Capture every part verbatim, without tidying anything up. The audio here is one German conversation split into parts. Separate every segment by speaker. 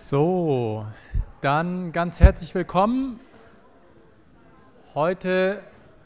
Speaker 1: So, dann ganz herzlich willkommen heute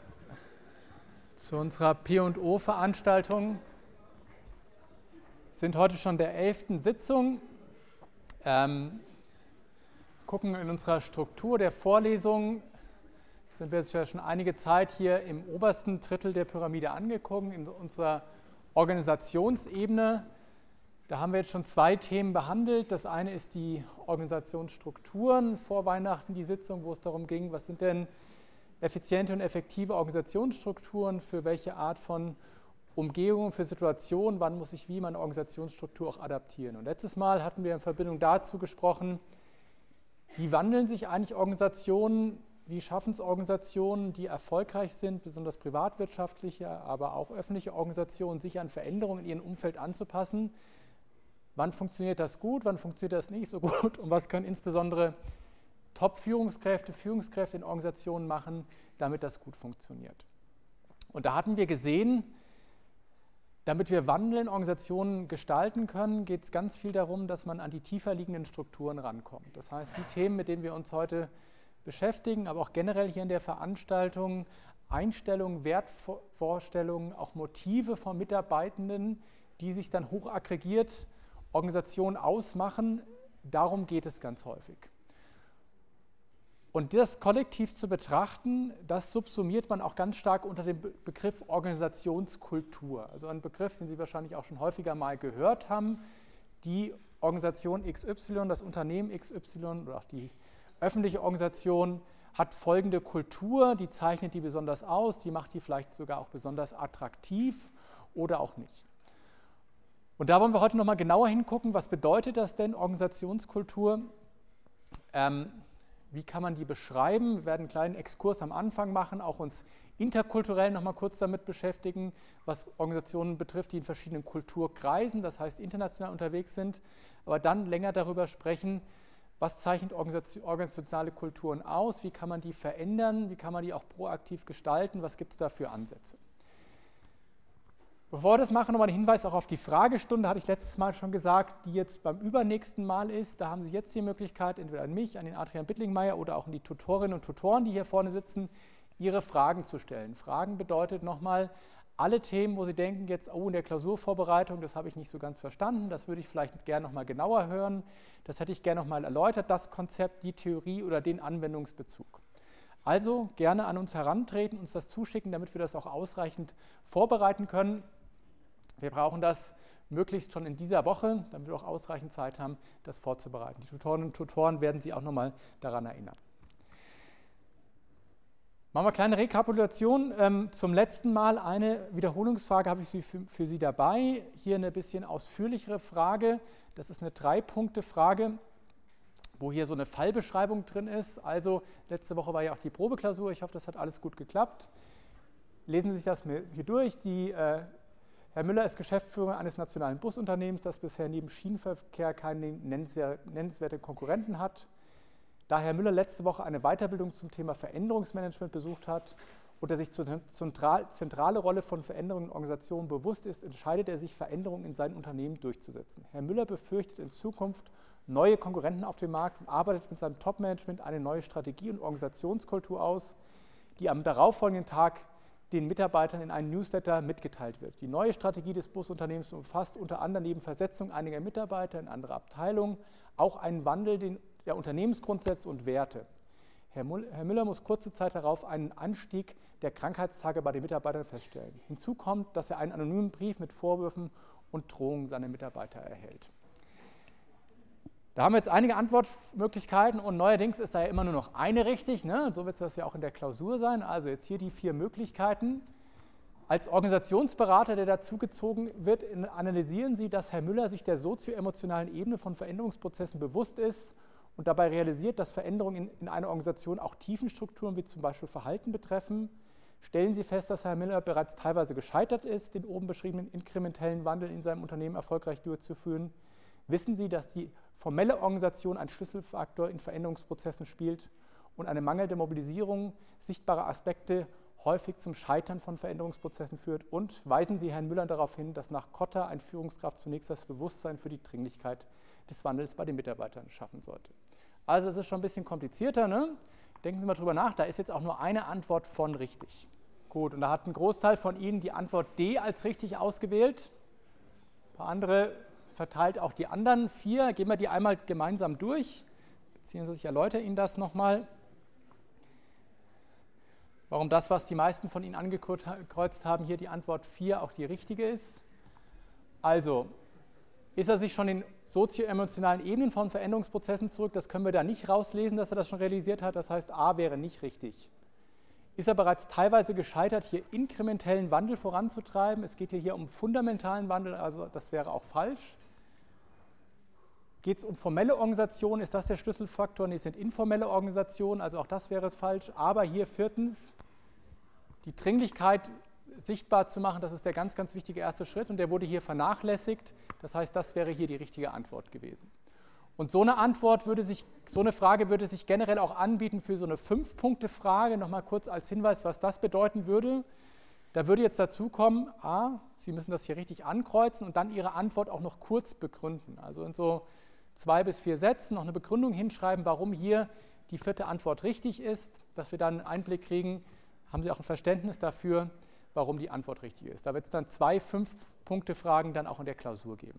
Speaker 1: zu unserer P und O-Veranstaltung. Wir sind heute schon der elften Sitzung, ähm, gucken in unserer Struktur der Vorlesung, sind wir jetzt ja schon einige Zeit hier im obersten Drittel der Pyramide angekommen, in unserer Organisationsebene. Da haben wir jetzt schon zwei Themen behandelt. Das eine ist die Organisationsstrukturen, vor Weihnachten die Sitzung, wo es darum ging, was sind denn effiziente und effektive Organisationsstrukturen, für welche Art von Umgehungen, für Situationen, wann muss ich wie meine Organisationsstruktur auch adaptieren. Und letztes Mal hatten wir in Verbindung dazu gesprochen, wie wandeln sich eigentlich Organisationen, wie schaffen es Organisationen, die erfolgreich sind, besonders privatwirtschaftliche, aber auch öffentliche Organisationen, sich an Veränderungen in ihrem Umfeld anzupassen. Wann funktioniert das gut, wann funktioniert das nicht so gut und was können insbesondere Top-Führungskräfte, Führungskräfte in Organisationen machen, damit das gut funktioniert. Und da hatten wir gesehen, damit wir Wandel in Organisationen gestalten können, geht es ganz viel darum, dass man an die tiefer liegenden Strukturen rankommt. Das heißt, die Themen, mit denen wir uns heute beschäftigen, aber auch generell hier in der Veranstaltung, Einstellungen, Wertvorstellungen, auch Motive von Mitarbeitenden, die sich dann hoch aggregiert Organisationen ausmachen, darum geht es ganz häufig. Und das kollektiv zu betrachten, das subsumiert man auch ganz stark unter dem Begriff Organisationskultur. Also ein Begriff, den Sie wahrscheinlich auch schon häufiger mal gehört haben. Die Organisation X Y, das Unternehmen X Y oder auch die öffentliche Organisation hat folgende Kultur, die zeichnet die besonders aus, die macht die vielleicht sogar auch besonders attraktiv oder auch nicht. Und da wollen wir heute nochmal genauer hingucken, was bedeutet das denn, Organisationskultur? Ähm, wie kann man die beschreiben? Wir werden einen kleinen Exkurs am Anfang machen, auch uns interkulturell nochmal kurz damit beschäftigen, was Organisationen betrifft, die in verschiedenen Kulturkreisen, das heißt international unterwegs sind, aber dann länger darüber sprechen, was zeichnet organisationale Kulturen aus, wie kann man die verändern, wie kann man die auch proaktiv gestalten, was gibt es da für Ansätze. Bevor wir das machen, nochmal ein Hinweis auch auf die Fragestunde, hatte ich letztes Mal schon gesagt, die jetzt beim übernächsten Mal ist. Da haben Sie jetzt die Möglichkeit, entweder an mich, an den Adrian Bittlingmeier oder auch an die Tutorinnen und Tutoren, die hier vorne sitzen, Ihre Fragen zu stellen. Fragen bedeutet nochmal alle Themen, wo Sie denken, jetzt, oh, in der Klausurvorbereitung, das habe ich nicht so ganz verstanden, das würde ich vielleicht gerne nochmal genauer hören, das hätte ich gerne nochmal erläutert, das Konzept, die Theorie oder den Anwendungsbezug. Also gerne an uns herantreten, uns das zuschicken, damit wir das auch ausreichend vorbereiten können. Wir brauchen das möglichst schon in dieser Woche, damit wir auch ausreichend Zeit haben, das vorzubereiten. Die Tutorinnen und Tutoren werden Sie auch nochmal daran erinnern. Machen wir eine kleine Rekapitulation. Ähm, zum letzten Mal eine Wiederholungsfrage habe ich für, für Sie dabei. Hier eine bisschen ausführlichere Frage. Das ist eine Drei-Punkte-Frage, wo hier so eine Fallbeschreibung drin ist. Also letzte Woche war ja auch die Probeklausur. Ich hoffe, das hat alles gut geklappt. Lesen Sie sich das hier durch. Die äh, Herr Müller ist Geschäftsführer eines nationalen Busunternehmens, das bisher neben Schienenverkehr keine nennenswerte Konkurrenten hat. Da Herr Müller letzte Woche eine Weiterbildung zum Thema Veränderungsmanagement besucht hat und er sich zur zentrale Rolle von Veränderungen in Organisationen bewusst ist, entscheidet er sich, Veränderungen in seinem Unternehmen durchzusetzen. Herr Müller befürchtet in Zukunft neue Konkurrenten auf dem Markt und arbeitet mit seinem Top-Management eine neue Strategie und Organisationskultur aus, die am darauffolgenden Tag den Mitarbeitern in einem Newsletter mitgeteilt wird. Die neue Strategie des Busunternehmens umfasst unter anderem neben Versetzung einiger Mitarbeiter in andere Abteilungen auch einen Wandel der Unternehmensgrundsätze und Werte. Herr Müller muss kurze Zeit darauf einen Anstieg der Krankheitstage bei den Mitarbeitern feststellen. Hinzu kommt, dass er einen anonymen Brief mit Vorwürfen und Drohungen seiner Mitarbeiter erhält. Da haben wir jetzt einige Antwortmöglichkeiten und neuerdings ist da ja immer nur noch eine richtig, ne? So wird es das ja auch in der Klausur sein. Also jetzt hier die vier Möglichkeiten. Als Organisationsberater, der dazugezogen wird, analysieren Sie, dass Herr Müller sich der sozioemotionalen Ebene von Veränderungsprozessen bewusst ist und dabei realisiert, dass Veränderungen in, in einer Organisation auch Tiefenstrukturen wie zum Beispiel Verhalten betreffen. Stellen Sie fest, dass Herr Müller bereits teilweise gescheitert ist, den oben beschriebenen inkrementellen Wandel in seinem Unternehmen erfolgreich durchzuführen. Wissen Sie, dass die formelle Organisation ein Schlüsselfaktor in Veränderungsprozessen spielt und eine mangelnde Mobilisierung sichtbarer Aspekte häufig zum Scheitern von Veränderungsprozessen führt? Und weisen Sie Herrn Müller darauf hin, dass nach Kotter ein Führungskraft zunächst das Bewusstsein für die Dringlichkeit des Wandels bei den Mitarbeitern schaffen sollte. Also es ist schon ein bisschen komplizierter, ne? Denken Sie mal drüber nach, da ist jetzt auch nur eine Antwort von richtig. Gut, und da hat ein Großteil von Ihnen die Antwort D als richtig ausgewählt. Ein paar andere verteilt auch die anderen vier. Gehen wir die einmal gemeinsam durch, beziehungsweise ich erläutere Ihnen das nochmal, warum das, was die meisten von Ihnen angekreuzt haben, hier die Antwort vier auch die richtige ist. Also, ist er sich schon in sozioemotionalen Ebenen von Veränderungsprozessen zurück? Das können wir da nicht rauslesen, dass er das schon realisiert hat. Das heißt, A wäre nicht richtig. Ist er bereits teilweise gescheitert, hier inkrementellen Wandel voranzutreiben? Es geht hier, hier um fundamentalen Wandel, also das wäre auch falsch. Geht es um formelle Organisationen? Ist das der Schlüsselfaktor? Nee, es sind informelle Organisationen, also auch das wäre falsch. Aber hier viertens, die Dringlichkeit sichtbar zu machen, das ist der ganz, ganz wichtige erste Schritt und der wurde hier vernachlässigt. Das heißt, das wäre hier die richtige Antwort gewesen. Und so eine Antwort würde sich, so eine Frage würde sich generell auch anbieten für so eine Fünf-Punkte-Frage. Nochmal kurz als Hinweis, was das bedeuten würde. Da würde jetzt dazu kommen, A, Sie müssen das hier richtig ankreuzen und dann Ihre Antwort auch noch kurz begründen. Also in so zwei bis vier Sätzen noch eine Begründung hinschreiben, warum hier die vierte Antwort richtig ist, dass wir dann einen Einblick kriegen, haben Sie auch ein Verständnis dafür, warum die Antwort richtig ist. Da wird es dann zwei Fünf-Punkte-Fragen dann auch in der Klausur geben.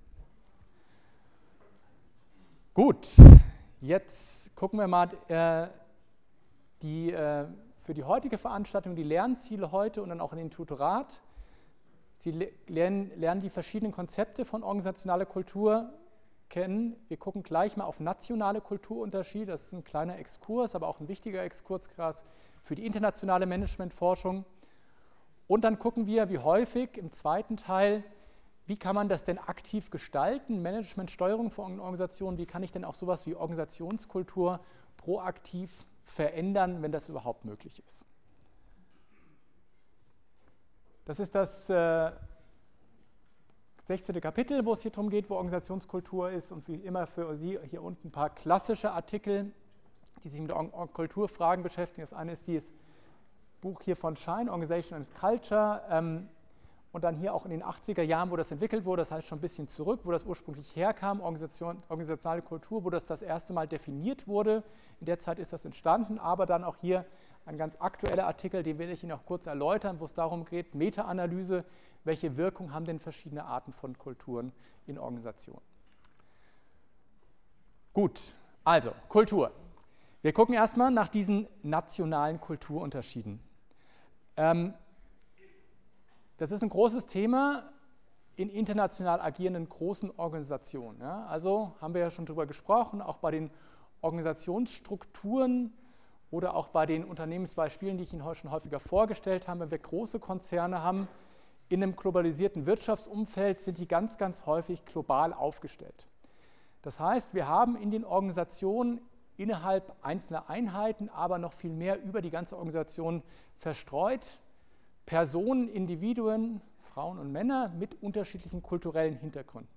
Speaker 1: Gut, jetzt gucken wir mal äh, die, äh, für die heutige Veranstaltung die Lernziele heute und dann auch in den Tutorat. Sie le lernen, lernen die verschiedenen Konzepte von organisationaler Kultur kennen. Wir gucken gleich mal auf nationale Kulturunterschiede. Das ist ein kleiner Exkurs, aber auch ein wichtiger Exkurs für die internationale Managementforschung. Und dann gucken wir, wie häufig im zweiten Teil, wie kann man das denn aktiv gestalten, Management, Steuerung von Organisationen, wie kann ich denn auch sowas wie Organisationskultur proaktiv verändern, wenn das überhaupt möglich ist. Das ist das äh, sechzehnte Kapitel, wo es hier darum geht, wo Organisationskultur ist und wie immer für Sie hier unten ein paar klassische Artikel, die sich mit Kulturfragen beschäftigen. Das eine ist dieses Buch hier von Schein, Organization and Culture, ähm, und dann hier auch in den achtziger Jahren, wo das entwickelt wurde, das heißt schon ein bisschen zurück, wo das ursprünglich herkam, Organisation, organisationale Kultur, wo das das erste Mal definiert wurde. In der Zeit ist das entstanden, aber dann auch hier ein ganz aktueller Artikel, den werde ich Ihnen auch kurz erläutern, wo es darum geht, Meta-Analyse, welche Wirkung haben denn verschiedene Arten von Kulturen in Organisationen. Gut, also Kultur. Wir gucken erstmal nach diesen nationalen Kulturunterschieden. Ähm, Das ist ein großes Thema in international agierenden großen Organisationen. Ja, also haben wir ja schon darüber gesprochen, auch bei den Organisationsstrukturen oder auch bei den Unternehmensbeispielen, die ich Ihnen heute schon häufiger vorgestellt habe. Wenn wir große Konzerne haben, in einem globalisierten Wirtschaftsumfeld sind die ganz, ganz häufig global aufgestellt. Das heißt, wir haben in den Organisationen innerhalb einzelner Einheiten, aber noch viel mehr über die ganze Organisation verstreut, Personen, Individuen, Frauen und Männer mit unterschiedlichen kulturellen Hintergründen.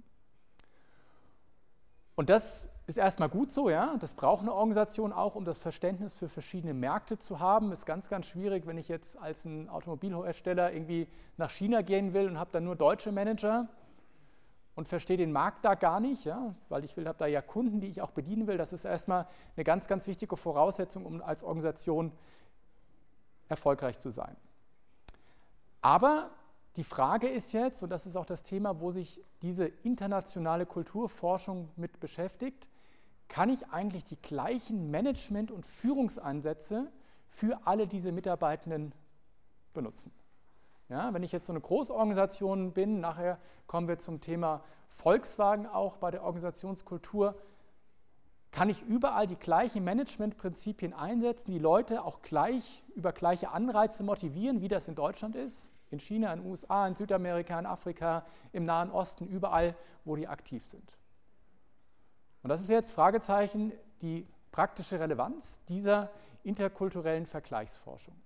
Speaker 1: Und das ist erstmal gut so, ja. Das braucht eine Organisation auch, um das Verständnis für verschiedene Märkte zu haben. Ist ganz, ganz schwierig, wenn ich jetzt als ein Automobilhersteller irgendwie nach China gehen will und habe dann nur deutsche Manager und verstehe den Markt da gar nicht, ja, weil ich will, habe da ja Kunden, die ich auch bedienen will. Das ist erstmal eine ganz, ganz wichtige Voraussetzung, um als Organisation erfolgreich zu sein. Aber die Frage ist jetzt, und das ist auch das Thema, wo sich diese internationale Kulturforschung mit beschäftigt, kann ich eigentlich die gleichen Management- und Führungsansätze für alle diese Mitarbeitenden benutzen? Ja, wenn ich jetzt so eine Großorganisation bin, nachher kommen wir zum Thema Volkswagen auch bei der Organisationskultur, kann ich überall die gleichen Managementprinzipien einsetzen, die Leute auch gleich über gleiche Anreize motivieren, wie das in Deutschland ist, in China, in den U S A, in Südamerika, in Afrika, im Nahen Osten, überall, wo die aktiv sind. Und das ist jetzt Fragezeichen die praktische Relevanz dieser interkulturellen Vergleichsforschung.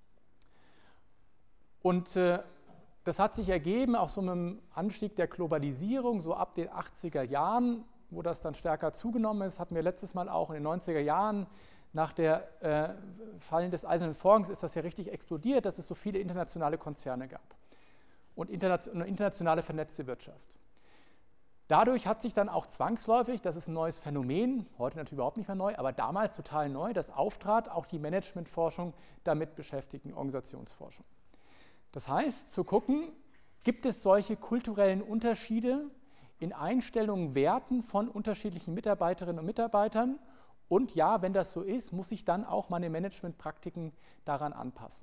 Speaker 1: Und äh, das hat sich ergeben, auch so mit dem Anstieg der Globalisierung, so ab den achtziger Jahren, wo das dann stärker zugenommen ist, hatten wir letztes Mal auch in den neunziger Jahren, nach der äh, Fallen des Eisernen Vorhangs ist das ja richtig explodiert, dass es so viele internationale Konzerne gab und interna- eine internationale vernetzte Wirtschaft. Dadurch hat sich dann auch zwangsläufig, das ist ein neues Phänomen, heute natürlich überhaupt nicht mehr neu, aber damals total neu, das auftrat, auch die Managementforschung damit beschäftigten Organisationsforschung. Das heißt, zu gucken, gibt es solche kulturellen Unterschiede in Einstellungen, Werten von unterschiedlichen Mitarbeiterinnen und Mitarbeitern? Und ja, wenn das so ist, muss ich dann auch meine Managementpraktiken daran anpassen.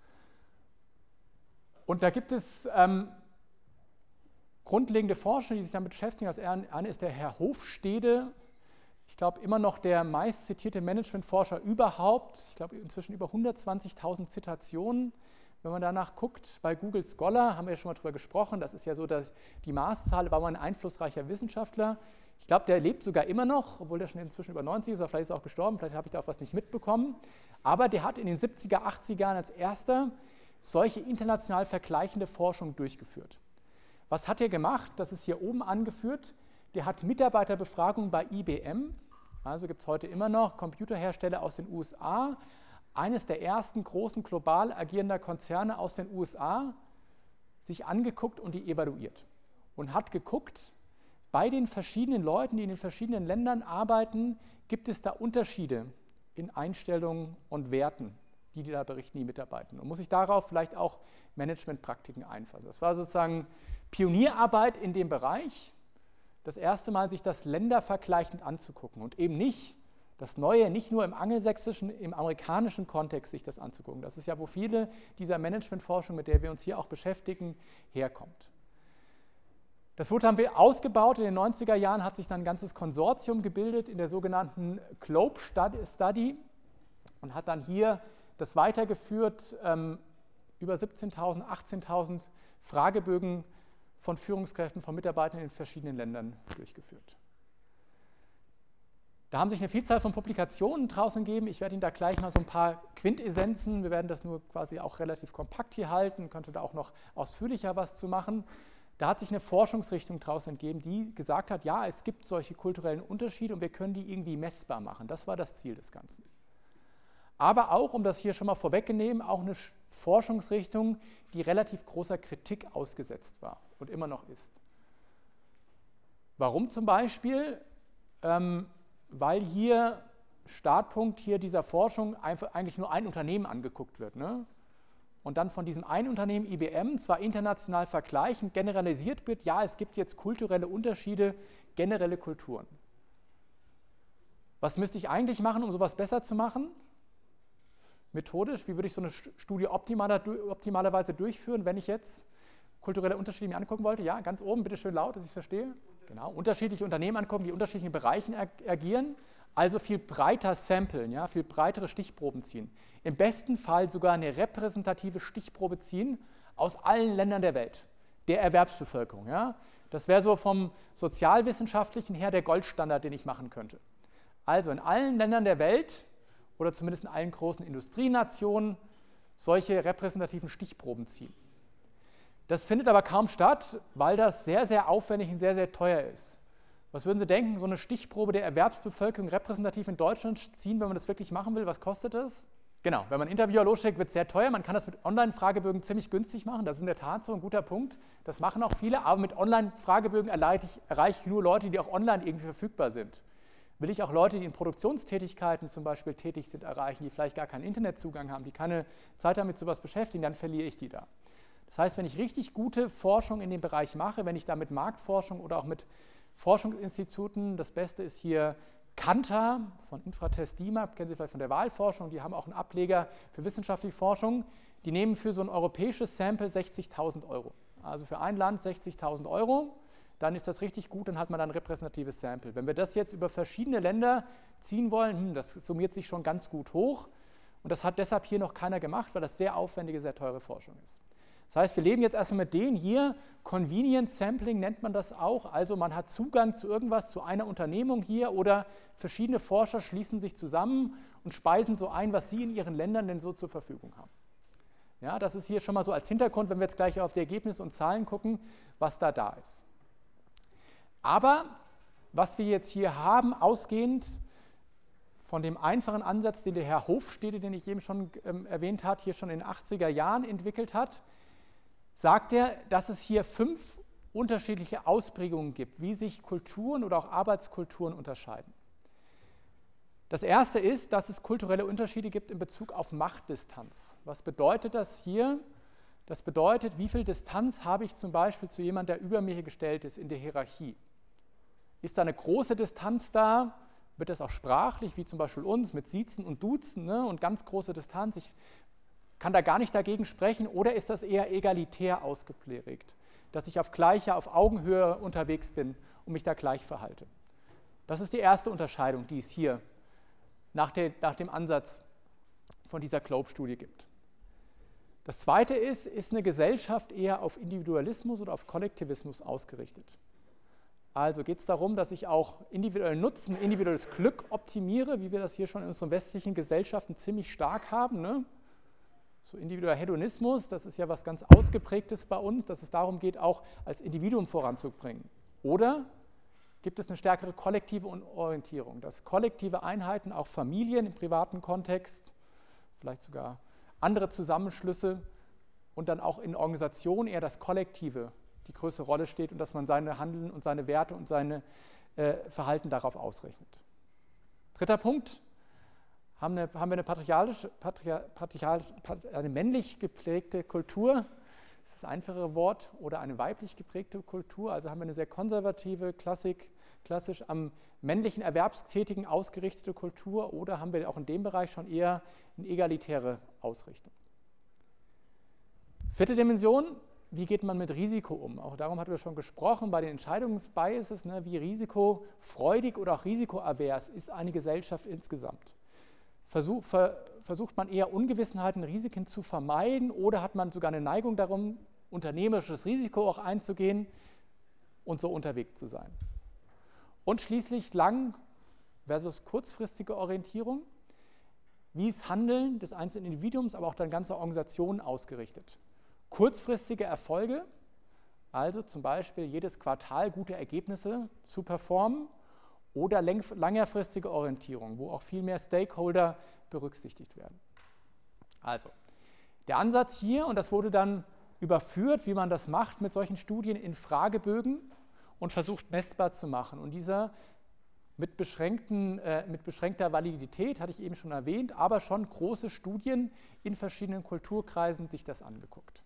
Speaker 1: Und da gibt es ähm, grundlegende Forscher, die sich damit beschäftigen. Das eine ist der Herr Hofstede, ich glaube immer noch der meistzitierte Managementforscher überhaupt, ich glaube inzwischen über hundertzwanzigtausend Zitationen. Wenn man danach guckt, bei Google Scholar, haben wir ja schon mal drüber gesprochen, das ist ja so, dass die Maßzahl, war mal ein einflussreicher Wissenschaftler. Ich glaube, der lebt sogar immer noch, obwohl der schon inzwischen über neunzig ist, oder vielleicht ist er auch gestorben, vielleicht habe ich da auch was nicht mitbekommen. Aber der hat in den siebziger, achtziger Jahren als erster solche international vergleichende Forschung durchgeführt. Was hat er gemacht? Das ist hier oben angeführt. Der hat Mitarbeiterbefragungen bei I B M, also gibt es heute immer noch Computerhersteller aus den U S A, eines der ersten großen global agierender Konzerne aus den U S A, sich angeguckt und die evaluiert. Und hat geguckt, bei den verschiedenen Leuten, die in den verschiedenen Ländern arbeiten, gibt es da Unterschiede in Einstellungen und Werten, die die da berichten, die mitarbeiten. Und muss ich darauf vielleicht auch Managementpraktiken einfassen. Das war sozusagen Pionierarbeit in dem Bereich, das erste Mal sich das ländervergleichend anzugucken und eben nicht das Neue, nicht nur im angelsächsischen, im amerikanischen Kontext sich das anzugucken. Das ist ja, wo viele dieser Managementforschung, mit der wir uns hier auch beschäftigen, herkommt. Das wurde dann ausgebaut. In den neunziger Jahren hat sich dann ein ganzes Konsortium gebildet in der sogenannten Globe Study und hat dann hier das weitergeführt, ähm, über siebzehntausend, achtzehntausend Fragebögen von Führungskräften, von Mitarbeitern in den verschiedenen Ländern durchgeführt. Da haben sich eine Vielzahl von Publikationen draußen gegeben. Ich werde Ihnen da gleich mal so ein paar Quintessenzen, wir werden das nur quasi auch relativ kompakt hier halten, könnte da auch noch ausführlicher was zu machen. Da hat sich eine Forschungsrichtung draußen entgeben, die gesagt hat, ja, es gibt solche kulturellen Unterschiede und wir können die irgendwie messbar machen. Das war das Ziel des Ganzen. Aber auch, um das hier schon mal vorwegzunehmen, auch eine Forschungsrichtung, die relativ großer Kritik ausgesetzt war und immer noch ist. Warum zum Beispiel? Ähm, weil hier Startpunkt hier dieser Forschung einfach eigentlich nur ein Unternehmen angeguckt wird. Ne? Und dann von diesem einen Unternehmen I B M zwar international vergleichend generalisiert wird, ja, es gibt jetzt kulturelle Unterschiede, generelle Kulturen. Was müsste ich eigentlich machen, um sowas besser zu machen? Methodisch, wie würde ich so eine Studie optimaler, optimalerweise durchführen, wenn ich jetzt kulturelle Unterschiede mir angucken wollte? Ja, ganz oben, bitte schön laut, dass ich es verstehe. Genau, unterschiedliche Unternehmen angucken, die in unterschiedlichen Bereichen agieren, also viel breiter samplen, ja, viel breitere Stichproben ziehen. Im besten Fall sogar eine repräsentative Stichprobe ziehen aus allen Ländern der Welt, der Erwerbsbevölkerung. Ja. Das wäre so vom Sozialwissenschaftlichen her der Goldstandard, den ich machen könnte. Also in allen Ländern der Welt oder zumindest in allen großen Industrienationen solche repräsentativen Stichproben ziehen. Das findet aber kaum statt, weil das sehr, sehr aufwendig und sehr, sehr teuer ist. Was würden Sie denken, so eine Stichprobe der Erwerbsbevölkerung repräsentativ in Deutschland ziehen, wenn man das wirklich machen will, was kostet das? Genau, wenn man Interviewer losschickt, wird es sehr teuer. Man kann das mit Online-Fragebögen ziemlich günstig machen, das ist in der Tat so ein guter Punkt. Das machen auch viele, aber mit Online-Fragebögen erreiche ich, erreiche ich nur Leute, die auch online irgendwie verfügbar sind. Will ich auch Leute, die in Produktionstätigkeiten zum Beispiel tätig sind, erreichen, die vielleicht gar keinen Internetzugang haben, die keine Zeit haben, mit sowas beschäftigen, dann verliere ich die da. Das heißt, wenn ich richtig gute Forschung in dem Bereich mache, wenn ich da mit Marktforschung oder auch mit Forschungsinstituten, das Beste ist hier Kantar von Infratest D I M A P, kennen Sie vielleicht von der Wahlforschung, die haben auch einen Ableger für wissenschaftliche Forschung, die nehmen für so ein europäisches Sample sechzigtausend Euro. Also für ein Land sechzigtausend Euro, dann ist das richtig gut, dann hat man dann ein repräsentatives Sample. Wenn wir das jetzt über verschiedene Länder ziehen wollen, hm, das summiert sich schon ganz gut hoch und das hat deshalb hier noch keiner gemacht, weil das sehr aufwendige, sehr teure Forschung ist. Das heißt, wir leben jetzt erstmal mit denen hier, Convenient Sampling nennt man das auch, also man hat Zugang zu irgendwas, zu einer Unternehmung hier oder verschiedene Forscher schließen sich zusammen und speisen so ein, was sie in ihren Ländern denn so zur Verfügung haben. Ja, das ist hier schon mal so als Hintergrund, wenn wir jetzt gleich auf die Ergebnisse und Zahlen gucken, was da da ist. Aber was wir jetzt hier haben, ausgehend von dem einfachen Ansatz, den der Herr Hofstede, den ich eben schon ähm, erwähnt habe, hier schon in den achtziger Jahren entwickelt hat, sagt er, dass es hier fünf unterschiedliche Ausprägungen gibt, wie sich Kulturen oder auch Arbeitskulturen unterscheiden. Das erste ist, dass es kulturelle Unterschiede gibt in Bezug auf Machtdistanz. Was bedeutet das hier? Das bedeutet, wie viel Distanz habe ich zum Beispiel zu jemandem, der über mir gestellt ist in der Hierarchie? Ist da eine große Distanz da? Wird das auch sprachlich, wie zum Beispiel uns, mit Siezen und Duzen, ne, und ganz große Distanz? Ich kann da gar nicht dagegen sprechen, oder ist das eher egalitär ausgeprägt, dass ich auf gleicher, auf Augenhöhe unterwegs bin und mich da gleich verhalte? Das ist die erste Unterscheidung, die es hier nach, der, nach dem Ansatz von dieser Globe-Studie gibt. Das zweite ist, ist eine Gesellschaft eher auf Individualismus oder auf Kollektivismus ausgerichtet? Also geht es darum, dass ich auch individuellen Nutzen, individuelles Glück optimiere, wie wir das hier schon in unseren westlichen Gesellschaften ziemlich stark haben, ne? So individueller Hedonismus, das ist ja was ganz Ausgeprägtes bei uns, dass es darum geht, auch als Individuum voranzubringen. Oder gibt es eine stärkere kollektive Orientierung, dass kollektive Einheiten, auch Familien im privaten Kontext, vielleicht sogar andere Zusammenschlüsse und dann auch in Organisationen eher das Kollektive die größere Rolle steht und dass man seine Handeln und seine Werte und seine äh, Verhalten darauf ausrechnet. Dritter Punkt, haben, eine, haben wir eine, patriarchalische, patriar, patriarch, eine männlich geprägte Kultur, das ist das einfachere Wort, oder eine weiblich geprägte Kultur, also haben wir eine sehr konservative, klassik, klassisch am männlichen Erwerbstätigen ausgerichtete Kultur, oder haben wir auch in dem Bereich schon eher eine egalitäre Ausrichtung. Vierte Dimension, wie geht man mit Risiko um? Auch darum hatten wir schon gesprochen, bei den Entscheidungsbiases, ne, wie risikofreudig oder auch risikoavers ist eine Gesellschaft insgesamt. Versuch, ver, versucht man eher Ungewissenheiten, Risiken zu vermeiden, oder hat man sogar eine Neigung darum, unternehmerisches Risiko auch einzugehen und so unterwegs zu sein? Und schließlich lang versus kurzfristige Orientierung. Wie ist Handeln des einzelnen Individuums, aber auch dann ganzer Organisationen ausgerichtet? Kurzfristige Erfolge, also zum Beispiel jedes Quartal gute Ergebnisse zu performen, oder längerfristige Orientierung, wo auch viel mehr Stakeholder berücksichtigt werden. Also, der Ansatz hier, und das wurde dann überführt, wie man das macht mit solchen Studien, in Fragebögen und versucht messbar zu machen. Und dieser mit, beschränkten, äh, mit beschränkter Validität, hatte ich eben schon erwähnt, aber schon große Studien in verschiedenen Kulturkreisen sich das angeguckt.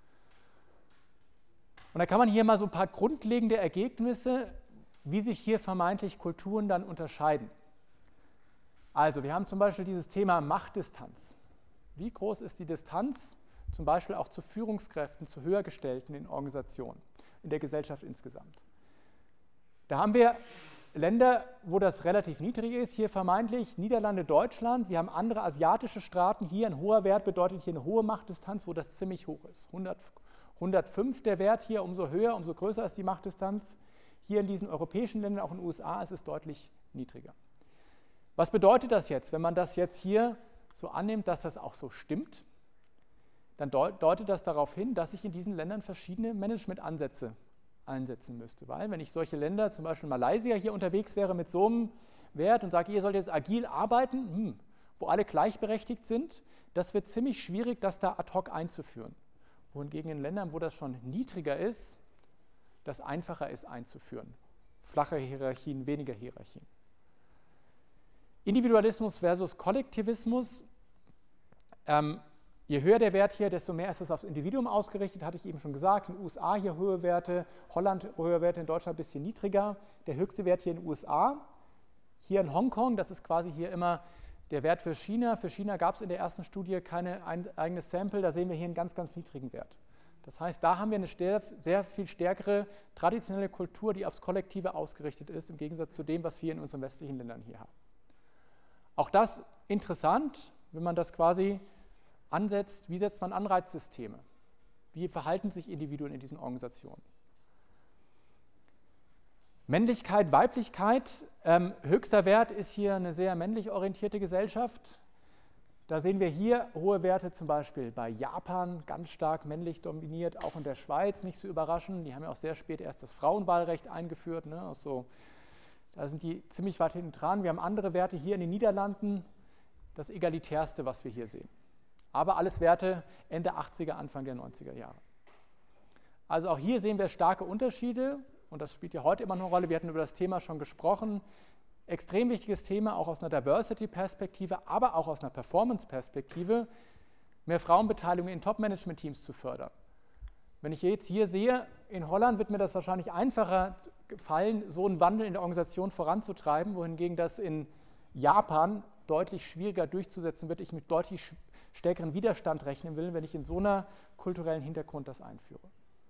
Speaker 1: Und da kann man hier mal so ein paar grundlegende Ergebnisse, wie sich hier vermeintlich Kulturen dann unterscheiden. Also wir haben zum Beispiel dieses Thema Machtdistanz. Wie groß ist die Distanz zum Beispiel auch zu Führungskräften, zu Höhergestellten in Organisationen, in der Gesellschaft insgesamt? Da haben wir Länder, wo das relativ niedrig ist, hier vermeintlich Niederlande, Deutschland. Wir haben andere asiatische Staaten, hier ein hoher Wert bedeutet hier eine hohe Machtdistanz, wo das ziemlich hoch ist. hundert, hundertfünf der Wert hier, umso höher, umso größer ist die Machtdistanz. Hier in diesen europäischen Ländern, auch in den U S A, ist es deutlich niedriger. Was bedeutet das jetzt, wenn man das jetzt hier so annimmt, dass das auch so stimmt? Dann deutet das darauf hin, dass ich in diesen Ländern verschiedene Managementansätze einsetzen müsste. Weil wenn ich solche Länder, zum Beispiel Malaysia, hier unterwegs wäre mit so einem Wert und sage, ihr sollt jetzt agil arbeiten, hm, wo alle gleichberechtigt sind, das wird ziemlich schwierig, das da ad hoc einzuführen. Wohingegen in Ländern, wo das schon niedriger ist, das einfacher ist einzuführen. Flache Hierarchien, weniger Hierarchien. Individualismus versus Kollektivismus. Ähm, je höher der Wert hier, desto mehr ist es aufs Individuum ausgerichtet, hatte ich eben schon gesagt. In den U S A hier hohe Werte, Holland hohe Werte, in Deutschland ein bisschen niedriger. Der höchste Wert hier in den U S A. Hier in Hongkong, das ist quasi hier immer der Wert für China. Für China gab es in der ersten Studie keine ein, eigenes Sample, da sehen wir hier einen ganz, ganz niedrigen Wert. Das heißt, da haben wir eine sehr, sehr viel stärkere traditionelle Kultur, die aufs Kollektive ausgerichtet ist, im Gegensatz zu dem, was wir in unseren westlichen Ländern hier haben. Auch das interessant, wenn man das quasi ansetzt, wie setzt man Anreizsysteme? Wie verhalten sich Individuen in diesen Organisationen? Männlichkeit, Weiblichkeit, ähm, höchster Wert ist hier eine sehr männlich orientierte Gesellschaft. Da sehen wir hier hohe Werte zum Beispiel bei Japan, ganz stark männlich dominiert, auch in der Schweiz, nicht zu überraschen. Die haben ja auch sehr spät erst das Frauenwahlrecht eingeführt. Ne? Auch so, da sind die ziemlich weit hinten dran. Wir haben andere Werte hier in den Niederlanden, das egalitärste, was wir hier sehen. Aber alles Werte Ende achtziger, Anfang der neunziger Jahre. Also auch hier sehen wir starke Unterschiede und das spielt ja heute immer noch eine Rolle. Wir hatten über das Thema schon gesprochen. Extrem wichtiges Thema, auch aus einer Diversity-Perspektive, aber auch aus einer Performance-Perspektive, mehr Frauenbeteiligung in Top-Management-Teams zu fördern. Wenn ich jetzt hier sehe, in Holland wird mir das wahrscheinlich einfacher fallen, so einen Wandel in der Organisation voranzutreiben, wohingegen das in Japan deutlich schwieriger durchzusetzen wird, ich mit deutlich stärkeren Widerstand rechnen will, wenn ich in so einer kulturellen Hintergrund das einführe.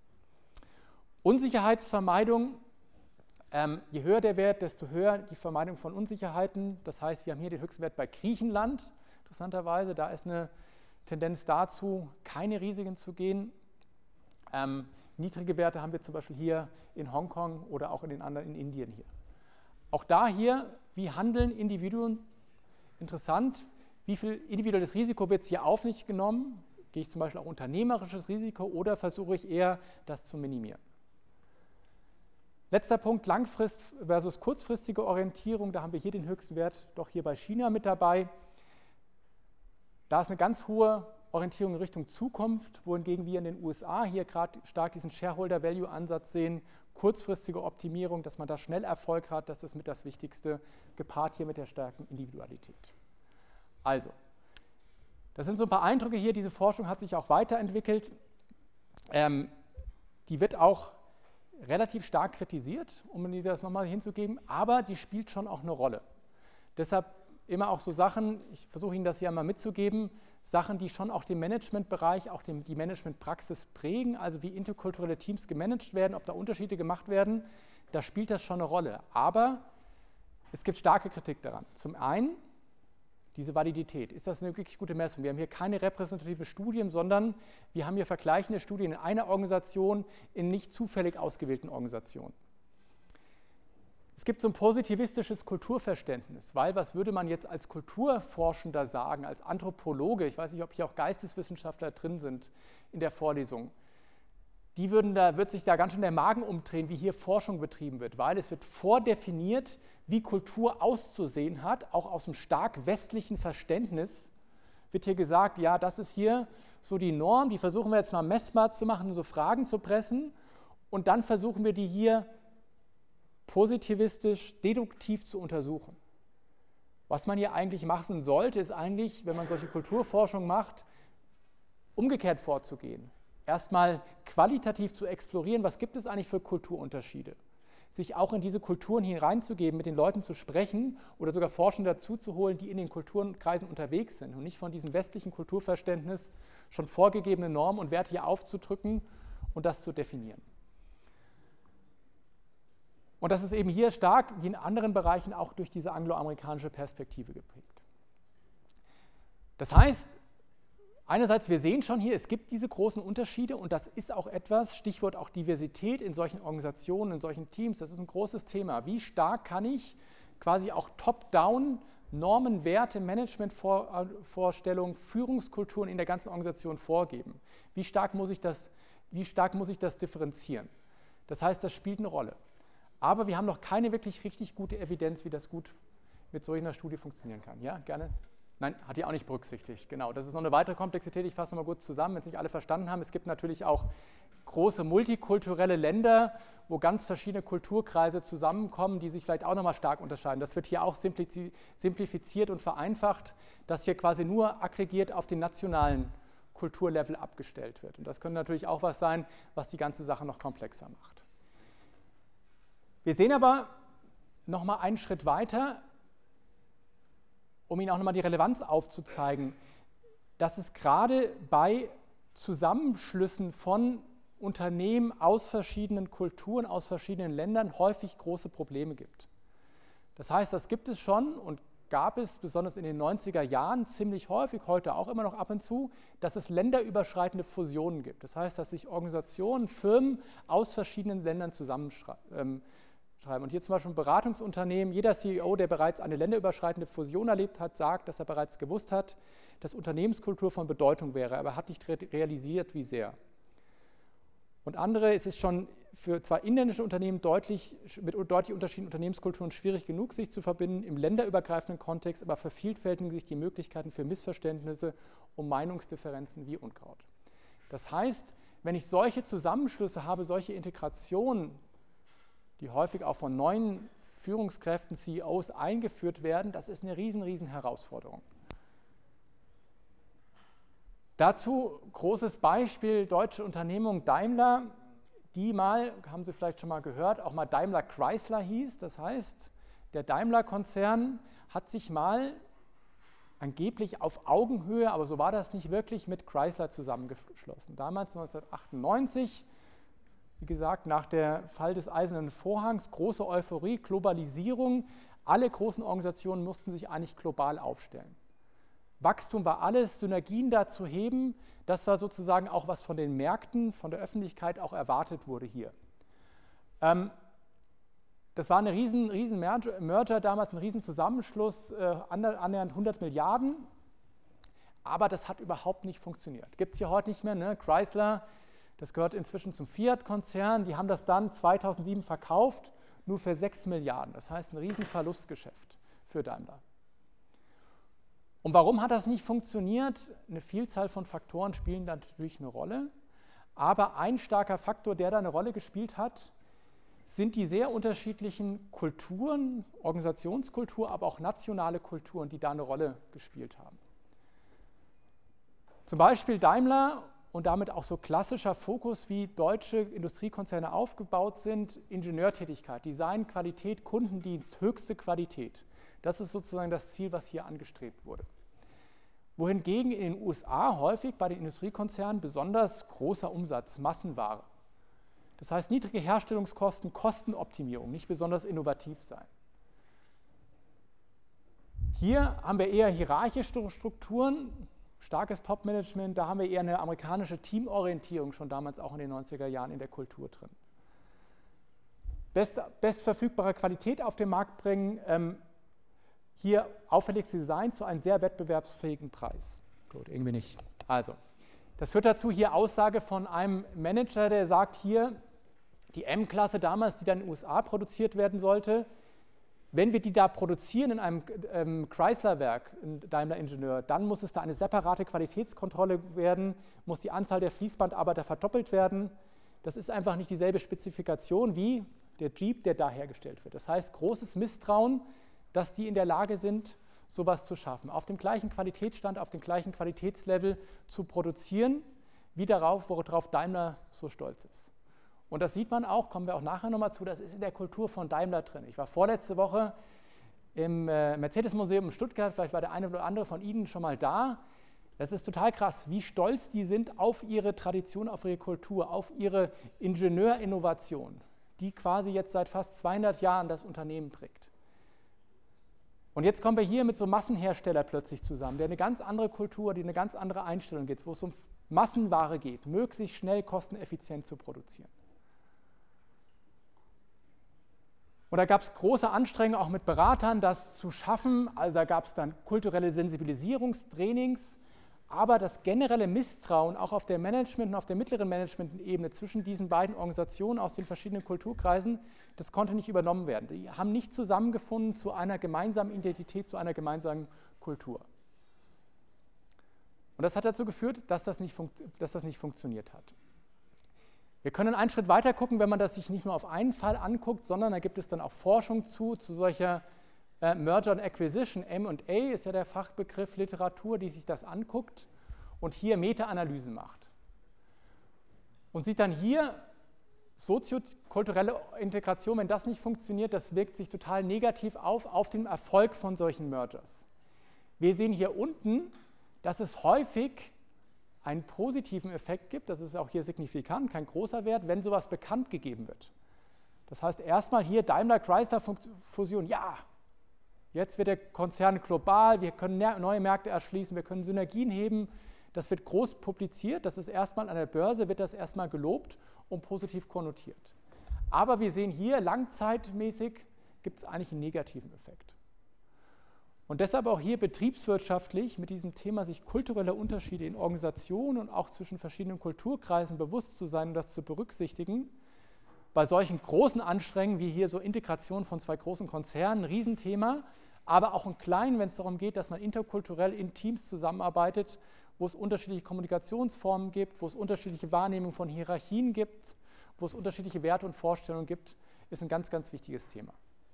Speaker 1: Unsicherheitsvermeidung, ähm, je höher der Wert, desto höher die Vermeidung von Unsicherheiten. Das heißt, wir haben hier den höchsten Wert bei Griechenland, interessanterweise, da ist eine Tendenz dazu, keine Risiken zu gehen. Ähm, niedrige Werte haben wir zum Beispiel hier in Hongkong oder auch in den anderen in Indien hier. Auch da hier, wie handeln Individuen? Interessant, wie viel individuelles Risiko wird hier auf mich genommen? Gehe ich zum Beispiel auch unternehmerisches Risiko oder versuche ich eher, das zu minimieren? Letzter Punkt, Langfrist versus kurzfristige Orientierung. Da haben wir hier den höchsten Wert, doch hier bei China mit dabei. Da ist eine ganz hohe Orientierung in Richtung Zukunft, wohingegen wir in den U S A hier gerade stark diesen Shareholder-Value-Ansatz sehen, kurzfristige Optimierung, dass man da schnell Erfolg hat, das ist mit das Wichtigste, gepaart hier mit der starken Individualität. Also, das sind so ein paar Eindrücke hier, diese Forschung hat sich auch weiterentwickelt, ähm, die wird auch relativ stark kritisiert, um Ihnen das nochmal hinzugeben, aber die spielt schon auch eine Rolle. Deshalb immer auch so Sachen, ich versuche Ihnen das hier einmal mitzugeben, Sachen, die schon auch den Managementbereich, auch den, die Managementpraxis prägen, also wie interkulturelle Teams gemanagt werden, ob da Unterschiede gemacht werden, da spielt das schon eine Rolle. Aber es gibt starke Kritik daran. Zum einen diese Validität. Ist das eine wirklich gute Messung? Wir haben hier keine repräsentative Studien, sondern wir haben hier vergleichende Studien in einer Organisation, in nicht zufällig ausgewählten Organisationen. Es gibt so ein positivistisches Kulturverständnis, weil was würde man jetzt als Kulturforschender sagen, als Anthropologe, ich weiß nicht, ob hier auch Geisteswissenschaftler drin sind in der Vorlesung, die würden da, wird sich da ganz schön der Magen umdrehen, wie hier Forschung betrieben wird, weil es wird vordefiniert, wie Kultur auszusehen hat, auch aus einem stark westlichen Verständnis wird hier gesagt, ja, das ist hier so die Norm, die versuchen wir jetzt mal messbar zu machen, so Fragen zu pressen und dann versuchen wir die hier positivistisch, deduktiv zu untersuchen. Was man hier eigentlich machen sollte, ist eigentlich, wenn man solche Kulturforschung macht, umgekehrt vorzugehen. Erstmal qualitativ zu explorieren, was gibt es eigentlich für Kulturunterschiede. Sich auch in diese Kulturen hineinzugeben, mit den Leuten zu sprechen oder sogar Forschende dazu zu holen, die in den Kulturkreisen unterwegs sind und nicht von diesem westlichen Kulturverständnis schon vorgegebene Normen und Werte hier aufzudrücken und das zu definieren. Und das ist eben hier stark, wie in anderen Bereichen, auch durch diese angloamerikanische Perspektive geprägt. Das heißt, einerseits, wir sehen schon hier, es gibt diese großen Unterschiede und das ist auch etwas, Stichwort auch Diversität in solchen Organisationen, in solchen Teams, das ist ein großes Thema. Wie stark kann ich quasi auch top-down Normen, Werte, Managementvorstellungen, Führungskulturen in der ganzen Organisation vorgeben? Wie stark muss ich das, wie stark muss ich das differenzieren? Das heißt, das spielt eine Rolle. Aber wir haben noch keine wirklich richtig gute Evidenz, wie das gut mit solch einer Studie funktionieren kann. Ja, gerne? Nein, hat die auch nicht berücksichtigt. Genau, das ist noch eine weitere Komplexität. Ich fasse noch mal kurz zusammen, wenn es nicht alle verstanden haben. Es gibt natürlich auch große multikulturelle Länder, wo ganz verschiedene Kulturkreise zusammenkommen, die sich vielleicht auch noch mal stark unterscheiden. Das wird hier auch simplifiziert und vereinfacht, dass hier quasi nur aggregiert auf den nationalen Kulturlevel abgestellt wird. Und das könnte natürlich auch was sein, was die ganze Sache noch komplexer macht. Wir sehen aber noch mal einen Schritt weiter, um Ihnen auch noch mal die Relevanz aufzuzeigen, dass es gerade bei Zusammenschlüssen von Unternehmen aus verschiedenen Kulturen, aus verschiedenen Ländern häufig große Probleme gibt. Das heißt, das gibt es schon und gab es besonders in den neunziger Jahren ziemlich häufig, heute auch immer noch ab und zu, dass es länderüberschreitende Fusionen gibt. Das heißt, dass sich Organisationen, Firmen aus verschiedenen Ländern zusammenschreiben. Und hier zum Beispiel ein Beratungsunternehmen, jeder C E O, der bereits eine länderüberschreitende Fusion erlebt hat, sagt, dass er bereits gewusst hat, dass Unternehmenskultur von Bedeutung wäre, aber er hat nicht realisiert, wie sehr. Und andere, es ist schon für zwar inländische Unternehmen deutlich, mit deutlich unterschiedlichen Unternehmenskulturen schwierig genug, sich zu verbinden, im länderübergreifenden Kontext, aber vervielfältigen sich die Möglichkeiten für Missverständnisse und Meinungsdifferenzen wie Unkraut. Das heißt, wenn ich solche Zusammenschlüsse habe, solche Integrationen, die häufig auch von neuen Führungskräften, C E Os eingeführt werden, das ist eine riesen, riesen Herausforderung. Dazu großes Beispiel, deutsche Unternehmung Daimler, die mal, haben Sie vielleicht schon mal gehört, auch mal Daimler Chrysler hieß. Das heißt, der Daimler-Konzern hat sich mal angeblich auf Augenhöhe, aber so war das nicht wirklich, mit Chrysler zusammengeschlossen. Damals neunzehnhundertachtundneunzig, wie gesagt, nach dem Fall des Eisernen Vorhangs, große Euphorie, Globalisierung. Alle großen Organisationen mussten sich eigentlich global aufstellen. Wachstum war alles, Synergien da zu heben, das war sozusagen auch, was von den Märkten, von der Öffentlichkeit auch erwartet wurde hier. Ähm, das war ein riesen, riesen Merger damals, ein riesen Zusammenschluss, äh, annähernd hundert Milliarden, aber das hat überhaupt nicht funktioniert. Gibt es hier heute nicht mehr, ne? Chrysler, das gehört inzwischen zum Fiat-Konzern, die haben das dann zweitausendsieben verkauft, nur für sechs Milliarden, das heißt ein riesen Verlustgeschäft für Daimler. Und warum hat das nicht funktioniert? Eine Vielzahl von Faktoren spielen da natürlich eine Rolle. Aber ein starker Faktor, der da eine Rolle gespielt hat, sind die sehr unterschiedlichen Kulturen, Organisationskultur, aber auch nationale Kulturen, die da eine Rolle gespielt haben. Zum Beispiel Daimler und damit auch so klassischer Fokus, wie deutsche Industriekonzerne aufgebaut sind, Ingenieurtätigkeit, Design, Qualität, Kundendienst, höchste Qualität. Das ist sozusagen das Ziel, was hier angestrebt wurde. Wohingegen in den U S A häufig bei den Industriekonzernen besonders großer Umsatz, Massenware. Das heißt niedrige Herstellungskosten, Kostenoptimierung, nicht besonders innovativ sein. Hier haben wir eher hierarchische Strukturen, starkes Top-Management, da haben wir eher eine amerikanische Teamorientierung schon damals auch in den neunziger Jahren in der Kultur drin. Best, bestverfügbare Qualität auf den Markt bringen, ähm, hier auffälliges Design zu einem sehr wettbewerbsfähigen Preis. Gut, irgendwie nicht. Also, das führt dazu, hier Aussage von einem Manager, der sagt hier, die M-Klasse damals, die dann in den U S A produziert werden sollte, wenn wir die da produzieren in einem ähm, Chrysler-Werk, in Daimler Ingenieur, dann muss es da eine separate Qualitätskontrolle werden, muss die Anzahl der Fließbandarbeiter verdoppelt werden. Das ist einfach nicht dieselbe Spezifikation wie der Jeep, der da hergestellt wird. Das heißt, großes Misstrauen, dass die in der Lage sind, sowas zu schaffen, auf dem gleichen Qualitätsstand, auf dem gleichen Qualitätslevel zu produzieren, wie darauf, worauf Daimler so stolz ist. Und das sieht man auch, kommen wir auch nachher nochmal zu, das ist in der Kultur von Daimler drin. Ich war vorletzte Woche im äh, Mercedes-Museum in Stuttgart, vielleicht war der eine oder andere von Ihnen schon mal da. Das ist total krass, wie stolz die sind auf ihre Tradition, auf ihre Kultur, auf ihre Ingenieurinnovation, die quasi jetzt seit fast zweihundert Jahren das Unternehmen prägt. Und jetzt kommen wir hier mit so einem Massenhersteller plötzlich zusammen, der eine ganz andere Kultur, die eine ganz andere Einstellung geht, wo es um Massenware geht, möglichst schnell kosteneffizient zu produzieren. Und da gab es große Anstrengungen auch mit Beratern, das zu schaffen. Also da gab es dann kulturelle Sensibilisierungstrainings, aber das generelle Misstrauen auch auf der Management- und auf der mittleren Management-Ebene zwischen diesen beiden Organisationen aus den verschiedenen Kulturkreisen, das konnte nicht übernommen werden. Die haben nicht zusammengefunden zu einer gemeinsamen Identität, zu einer gemeinsamen Kultur. Und das hat dazu geführt, dass das nicht, dass das nicht funktioniert hat. Wir können einen Schritt weiter gucken, wenn man das sich nicht nur auf einen Fall anguckt, sondern da gibt es dann auch Forschung zu, zu solcher äh, Merger and Acquisition. M und A ist ja der Fachbegriff Literatur, die sich das anguckt und hier Meta-Analysen macht. Und sieht dann hier, soziokulturelle Integration, wenn das nicht funktioniert, das wirkt sich total negativ auf, auf den Erfolg von solchen Mergers. Wir sehen hier unten, dass es häufig einen positiven Effekt gibt, das ist auch hier signifikant, kein großer Wert, wenn sowas bekannt gegeben wird. Das heißt erstmal hier Daimler-Chrysler-Fusion, ja, jetzt wird der Konzern global, wir können neue Märkte erschließen, wir können Synergien heben, das wird groß publiziert, das ist erstmal an der Börse, wird das erstmal gelobt und positiv konnotiert. Aber wir sehen hier, langzeitmäßig gibt es eigentlich einen negativen Effekt. Und deshalb auch hier betriebswirtschaftlich mit diesem Thema, sich kulturelle Unterschiede in Organisationen und auch zwischen verschiedenen Kulturkreisen bewusst zu sein und das zu berücksichtigen. Bei solchen großen Anstrengungen wie hier so Integration von zwei großen Konzernen, ein Riesenthema, aber auch in kleinen, wenn es darum geht, dass man interkulturell in Teams zusammenarbeitet, wo es unterschiedliche Kommunikationsformen gibt, wo es unterschiedliche Wahrnehmungen von Hierarchien gibt, wo es unterschiedliche Werte und Vorstellungen gibt, ist ein ganz, ganz wichtiges Thema.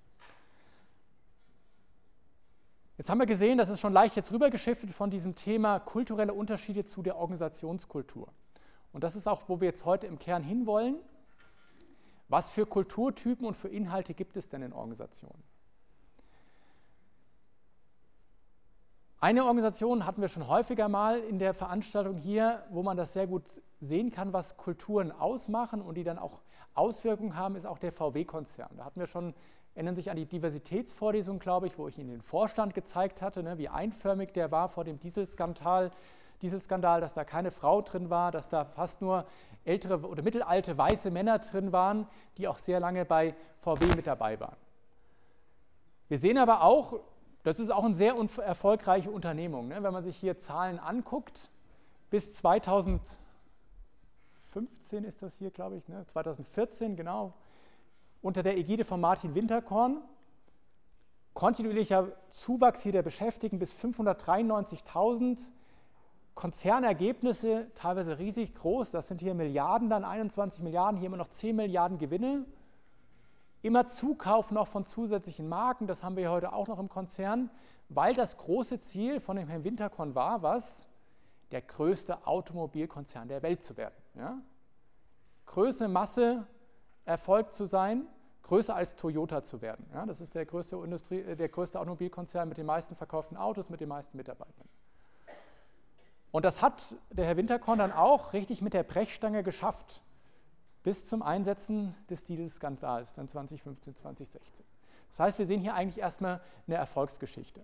Speaker 1: Jetzt haben wir gesehen, das ist schon leicht jetzt rübergeschiftet von diesem Thema kulturelle Unterschiede zu der Organisationskultur. Und das ist auch, wo wir jetzt heute im Kern hinwollen. Was für Kulturtypen und für Inhalte gibt es denn in Organisationen? Eine Organisation hatten wir schon häufiger mal in der Veranstaltung hier, wo man das sehr gut sehen kann, was Kulturen ausmachen und die dann auch Auswirkungen haben, ist auch der V W-Konzern. Da hatten wir schon, erinnern sich an die Diversitätsvorlesung, glaube ich, wo ich Ihnen den Vorstand gezeigt hatte, ne, wie einförmig der war vor dem Dieselskandal, Dieselskandal, dass da keine Frau drin war, dass da fast nur ältere oder mittelalte weiße Männer drin waren, die auch sehr lange bei V W mit dabei waren. Wir sehen aber auch, das ist auch eine sehr erfolgreiche Unternehmung. Ne? Wenn man sich hier Zahlen anguckt, bis zweitausendfünfzehn ist das hier, glaube ich, ne? zweitausendvierzehn, genau, unter der Ägide von Martin Winterkorn, kontinuierlicher Zuwachs hier der Beschäftigten bis fünfhundertdreiundneunzigtausend, Konzernergebnisse teilweise riesig groß, das sind hier Milliarden, dann einundzwanzig Milliarden, hier immer noch zehn Milliarden Gewinne. Immer Zukauf noch von zusätzlichen Marken, das haben wir heute auch noch im Konzern, weil das große Ziel von dem Herrn Winterkorn war, was? Der größte Automobilkonzern der Welt zu werden. Ja? Größe, Masse, Erfolg zu sein, größer als Toyota zu werden. Ja? Das ist der größte, Industrie, der größte Automobilkonzern mit den meisten verkauften Autos, mit den meisten Mitarbeitern. Und das hat der Herr Winterkorn dann auch richtig mit der Brechstange geschafft, bis zum Einsetzen des Dieselskandals, dann zweitausendfünfzehn, zweitausendsechzehn. Das heißt, wir sehen hier eigentlich erstmal eine Erfolgsgeschichte.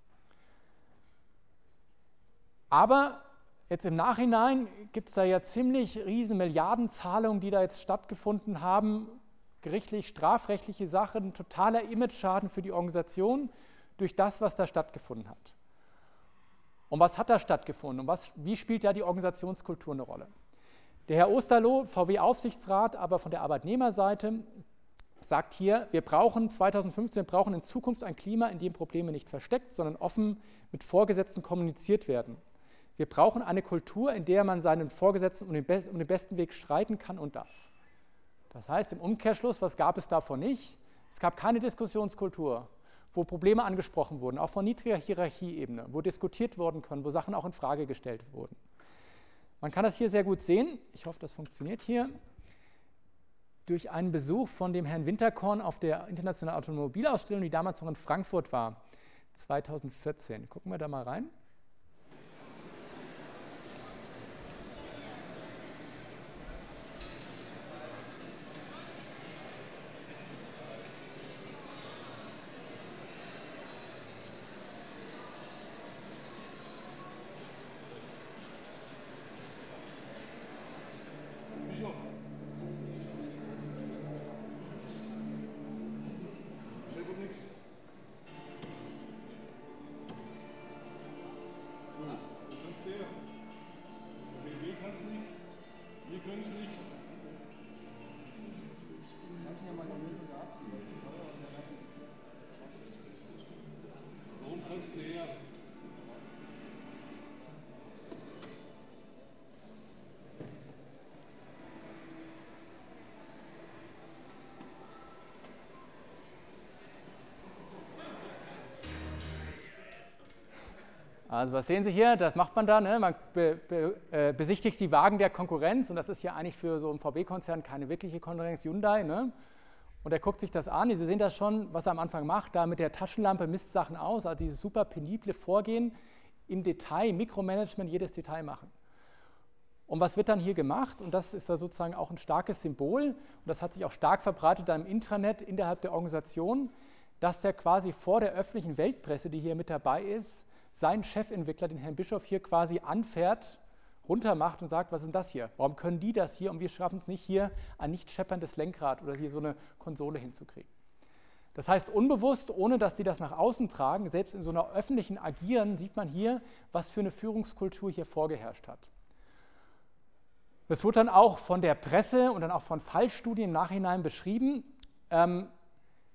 Speaker 1: Aber jetzt im Nachhinein gibt es da ja ziemlich riesen Milliardenzahlungen, die da jetzt stattgefunden haben, gerichtlich, strafrechtliche Sachen, totaler Imageschaden für die Organisation durch das, was da stattgefunden hat. Und was hat da stattgefunden? Und was, wie spielt da die Organisationskultur eine Rolle? Der Herr Osterloh, V W-Aufsichtsrat, aber von der Arbeitnehmerseite, sagt hier, wir brauchen zweitausendfünfzehn brauchen in Zukunft ein Klima, in dem Probleme nicht versteckt, sondern offen mit Vorgesetzten kommuniziert werden. Wir brauchen eine Kultur, in der man seinen Vorgesetzten um den, Be- um den besten Weg streiten kann und darf. Das heißt, im Umkehrschluss, was gab es davon nicht? Es gab keine Diskussionskultur, wo Probleme angesprochen wurden, auch von niedriger Hierarchieebene, wo diskutiert worden können, wo Sachen auch in Frage gestellt wurden. Man kann das hier sehr gut sehen, ich hoffe, das funktioniert hier, durch einen Besuch von dem Herrn Winterkorn auf der Internationalen Automobilausstellung, die damals noch in Frankfurt war, zweitausendvierzehn. Gucken wir da mal rein. Also was sehen Sie hier, das macht man da, ne? Man be, be, äh, besichtigt die Wagen der Konkurrenz und das ist ja eigentlich für so einen V W-Konzern keine wirkliche Konkurrenz, Hyundai, ne? Und er guckt sich das an, Sie sehen das schon, was er am Anfang macht, da mit der Taschenlampe misst Sachen aus, also dieses super penible Vorgehen im Detail, Mikromanagement, jedes Detail machen. Und was wird dann hier gemacht? Und das ist da sozusagen auch ein starkes Symbol und das hat sich auch stark verbreitet da im Intranet innerhalb der Organisation, dass der quasi vor der öffentlichen Weltpresse, die hier mit dabei ist, seinen Chefentwickler, den Herrn Bischof, hier quasi anfährt, runtermacht und sagt, was ist denn das hier? Warum können die das hier und wir schaffen es nicht, hier ein nicht schepperndes Lenkrad oder hier so eine Konsole hinzukriegen? Das heißt, unbewusst, ohne dass die das nach außen tragen, selbst in so einer öffentlichen Agieren, sieht man hier, was für eine Führungskultur hier vorgeherrscht hat. Das wurde dann auch von der Presse und dann auch von Fallstudien im Nachhinein beschrieben. Ähm,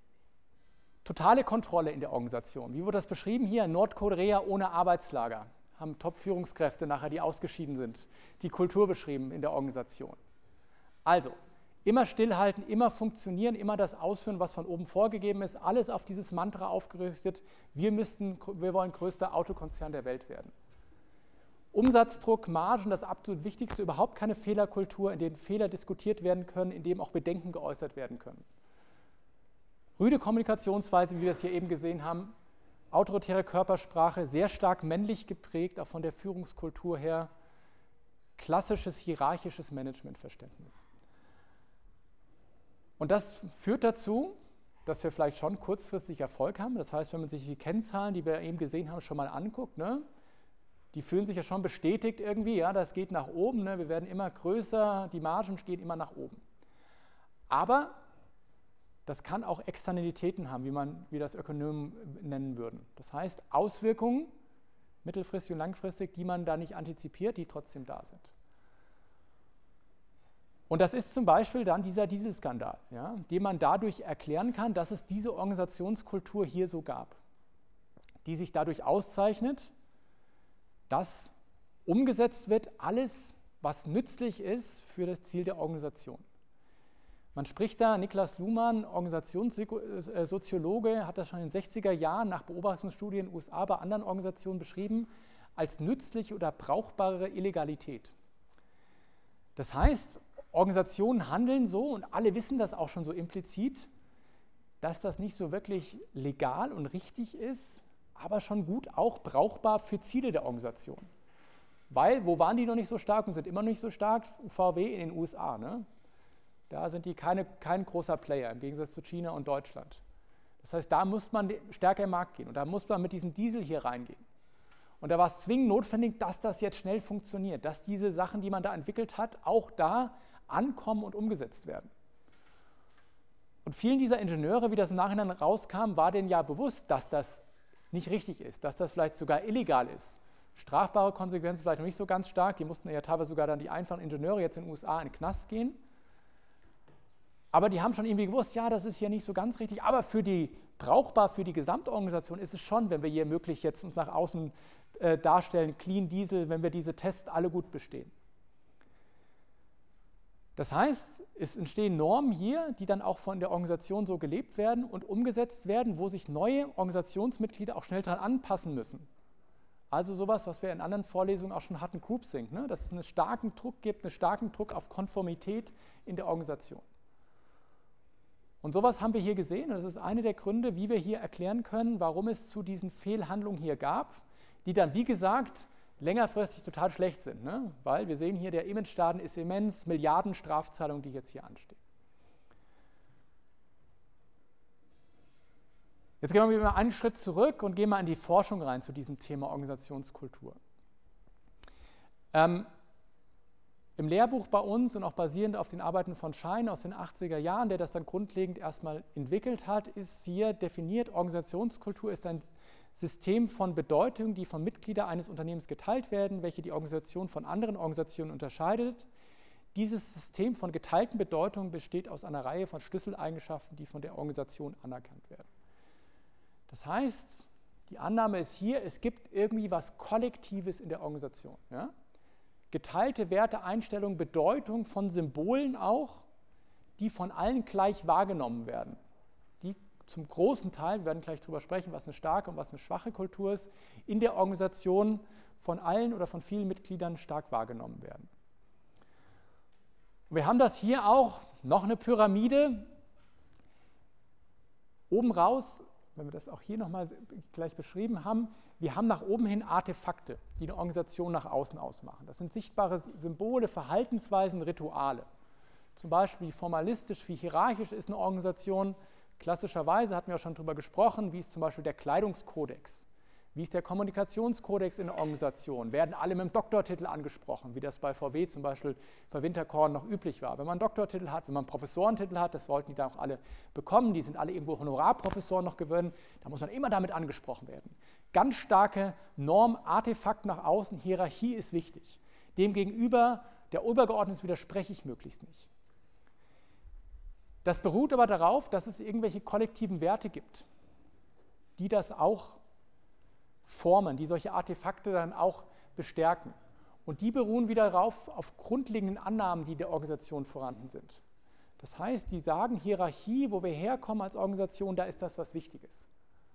Speaker 1: Totale Kontrolle in der Organisation. Wie wurde das beschrieben hier? Nordkorea ohne Arbeitslager. haben Top-Führungskräfte nachher, die ausgeschieden sind, die Kultur beschrieben in der Organisation. Also, immer stillhalten, immer funktionieren, immer das ausführen, was von oben vorgegeben ist, alles auf dieses Mantra aufgerüstet, wir, müssten, wir wollen größter Autokonzern der Welt werden. Umsatzdruck, Margen, das absolut Wichtigste, überhaupt keine Fehlerkultur, in denen Fehler diskutiert werden können, in dem auch Bedenken geäußert werden können. Rüde Kommunikationsweise, wie wir es hier eben gesehen haben, autoritäre Körpersprache, sehr stark männlich geprägt, auch von der Führungskultur her, klassisches hierarchisches Managementverständnis. Und das führt dazu, dass wir vielleicht schon kurzfristig Erfolg haben. Das heißt, wenn man sich die Kennzahlen, die wir eben gesehen haben, schon mal anguckt, ne, die fühlen sich ja schon bestätigt irgendwie, ja, das geht nach oben, ne, wir werden immer größer, die Margen gehen immer nach oben. Aber das kann auch Externalitäten haben, wie man, wie das Ökonomen nennen würden. Das heißt, Auswirkungen, mittelfristig und langfristig, die man da nicht antizipiert, die trotzdem da sind. Und das ist zum Beispiel dann dieser Dieselskandal, ja, den man dadurch erklären kann, dass es diese Organisationskultur hier so gab, die sich dadurch auszeichnet, dass umgesetzt wird alles, was nützlich ist für das Ziel der Organisation. Man spricht da, Niklas Luhmann, Organisationssoziologe, hat das schon in den sechziger Jahren nach Beobachtungsstudien in den U S A bei anderen Organisationen beschrieben, als nützliche oder brauchbare Illegalität. Das heißt, Organisationen handeln so, und alle wissen das auch schon so implizit, dass das nicht so wirklich legal und richtig ist, aber schon gut auch brauchbar für Ziele der Organisation. Weil, wo waren die noch nicht so stark und sind immer noch nicht so stark? V W in den U S A, ne? Da sind die keine, kein großer Player, im Gegensatz zu China und Deutschland. Das heißt, da muss man stärker im Markt gehen und da muss man mit diesem Diesel hier reingehen. Und da war es zwingend notwendig, dass das jetzt schnell funktioniert, dass diese Sachen, die man da entwickelt hat, auch da ankommen und umgesetzt werden. Und vielen dieser Ingenieure, wie das im Nachhinein rauskam, war denen ja bewusst, dass das nicht richtig ist, dass das vielleicht sogar illegal ist. Strafbare Konsequenzen vielleicht noch nicht so ganz stark, die mussten ja teilweise sogar dann die einfachen Ingenieure jetzt in den U S A in den Knast gehen. Aber die haben schon irgendwie gewusst, ja, das ist hier nicht so ganz richtig, aber für die, brauchbar für die Gesamtorganisation ist es schon, wenn wir hier möglich jetzt uns nach außen äh, darstellen, Clean Diesel, wenn wir diese Tests alle gut bestehen. Das heißt, es entstehen Normen hier, die dann auch von der Organisation so gelebt werden und umgesetzt werden, wo sich neue Organisationsmitglieder auch schnell daran anpassen müssen. Also sowas, was wir in anderen Vorlesungen auch schon hatten, Groupthink, ne? Dass es einen starken Druck gibt, einen starken Druck auf Konformität in der Organisation. Und sowas haben wir hier gesehen, und das ist einer der Gründe, wie wir hier erklären können, warum es zu diesen Fehlhandlungen hier gab, die dann, wie gesagt, längerfristig total schlecht sind, ne? Weil wir sehen hier, der Image-Schaden ist immens, Milliarden Strafzahlungen, die jetzt hier anstehen. Jetzt gehen wir mal einen Schritt zurück und gehen mal in die Forschung rein zu diesem Thema Organisationskultur. Ähm, Im Lehrbuch bei uns und auch basierend auf den Arbeiten von Schein aus den achtziger Jahren, der das dann grundlegend erstmal entwickelt hat, ist hier definiert, Organisationskultur ist ein System von Bedeutung, die von Mitgliedern eines Unternehmens geteilt werden, welche die Organisation von anderen Organisationen unterscheidet. Dieses System von geteilten Bedeutungen besteht aus einer Reihe von Schlüsseleigenschaften, die von der Organisation anerkannt werden. Das heißt, die Annahme ist hier, es gibt irgendwie was Kollektives in der Organisation. Ja? Geteilte Werte, Einstellungen, Bedeutung von Symbolen auch, die von allen gleich wahrgenommen werden. Die zum großen Teil, wir werden gleich darüber sprechen, was eine starke und was eine schwache Kultur ist, in der Organisation von allen oder von vielen Mitgliedern stark wahrgenommen werden. Und wir haben das hier auch, noch eine Pyramide, oben raus, wenn wir das auch hier nochmal gleich beschrieben haben, wir haben nach oben hin Artefakte, die eine Organisation nach außen ausmachen. Das sind sichtbare Symbole, Verhaltensweisen, Rituale. Zum Beispiel, wie formalistisch, wie hierarchisch ist eine Organisation. Klassischerweise hatten wir auch schon darüber gesprochen, wie ist zum Beispiel der Kleidungskodex, wie ist der Kommunikationskodex in der Organisation. Werden alle mit dem Doktortitel angesprochen, wie das bei V W zum Beispiel bei Winterkorn noch üblich war. Wenn man einen Doktortitel hat, wenn man einen Professorentitel hat, das wollten die dann auch alle bekommen, die sind alle irgendwo Honorarprofessoren noch geworden, da muss man immer damit angesprochen werden. Ganz starke Norm, Artefakt nach außen, Hierarchie ist wichtig. Demgegenüber, der Obergeordnete widerspreche ich möglichst nicht. Das beruht aber darauf, dass es irgendwelche kollektiven Werte gibt, die das auch formen, die solche Artefakte dann auch bestärken. Und die beruhen wieder darauf, auf grundlegenden Annahmen, die der Organisation vorhanden sind. Das heißt, die sagen, Hierarchie, wo wir herkommen als Organisation, da ist das was Wichtiges.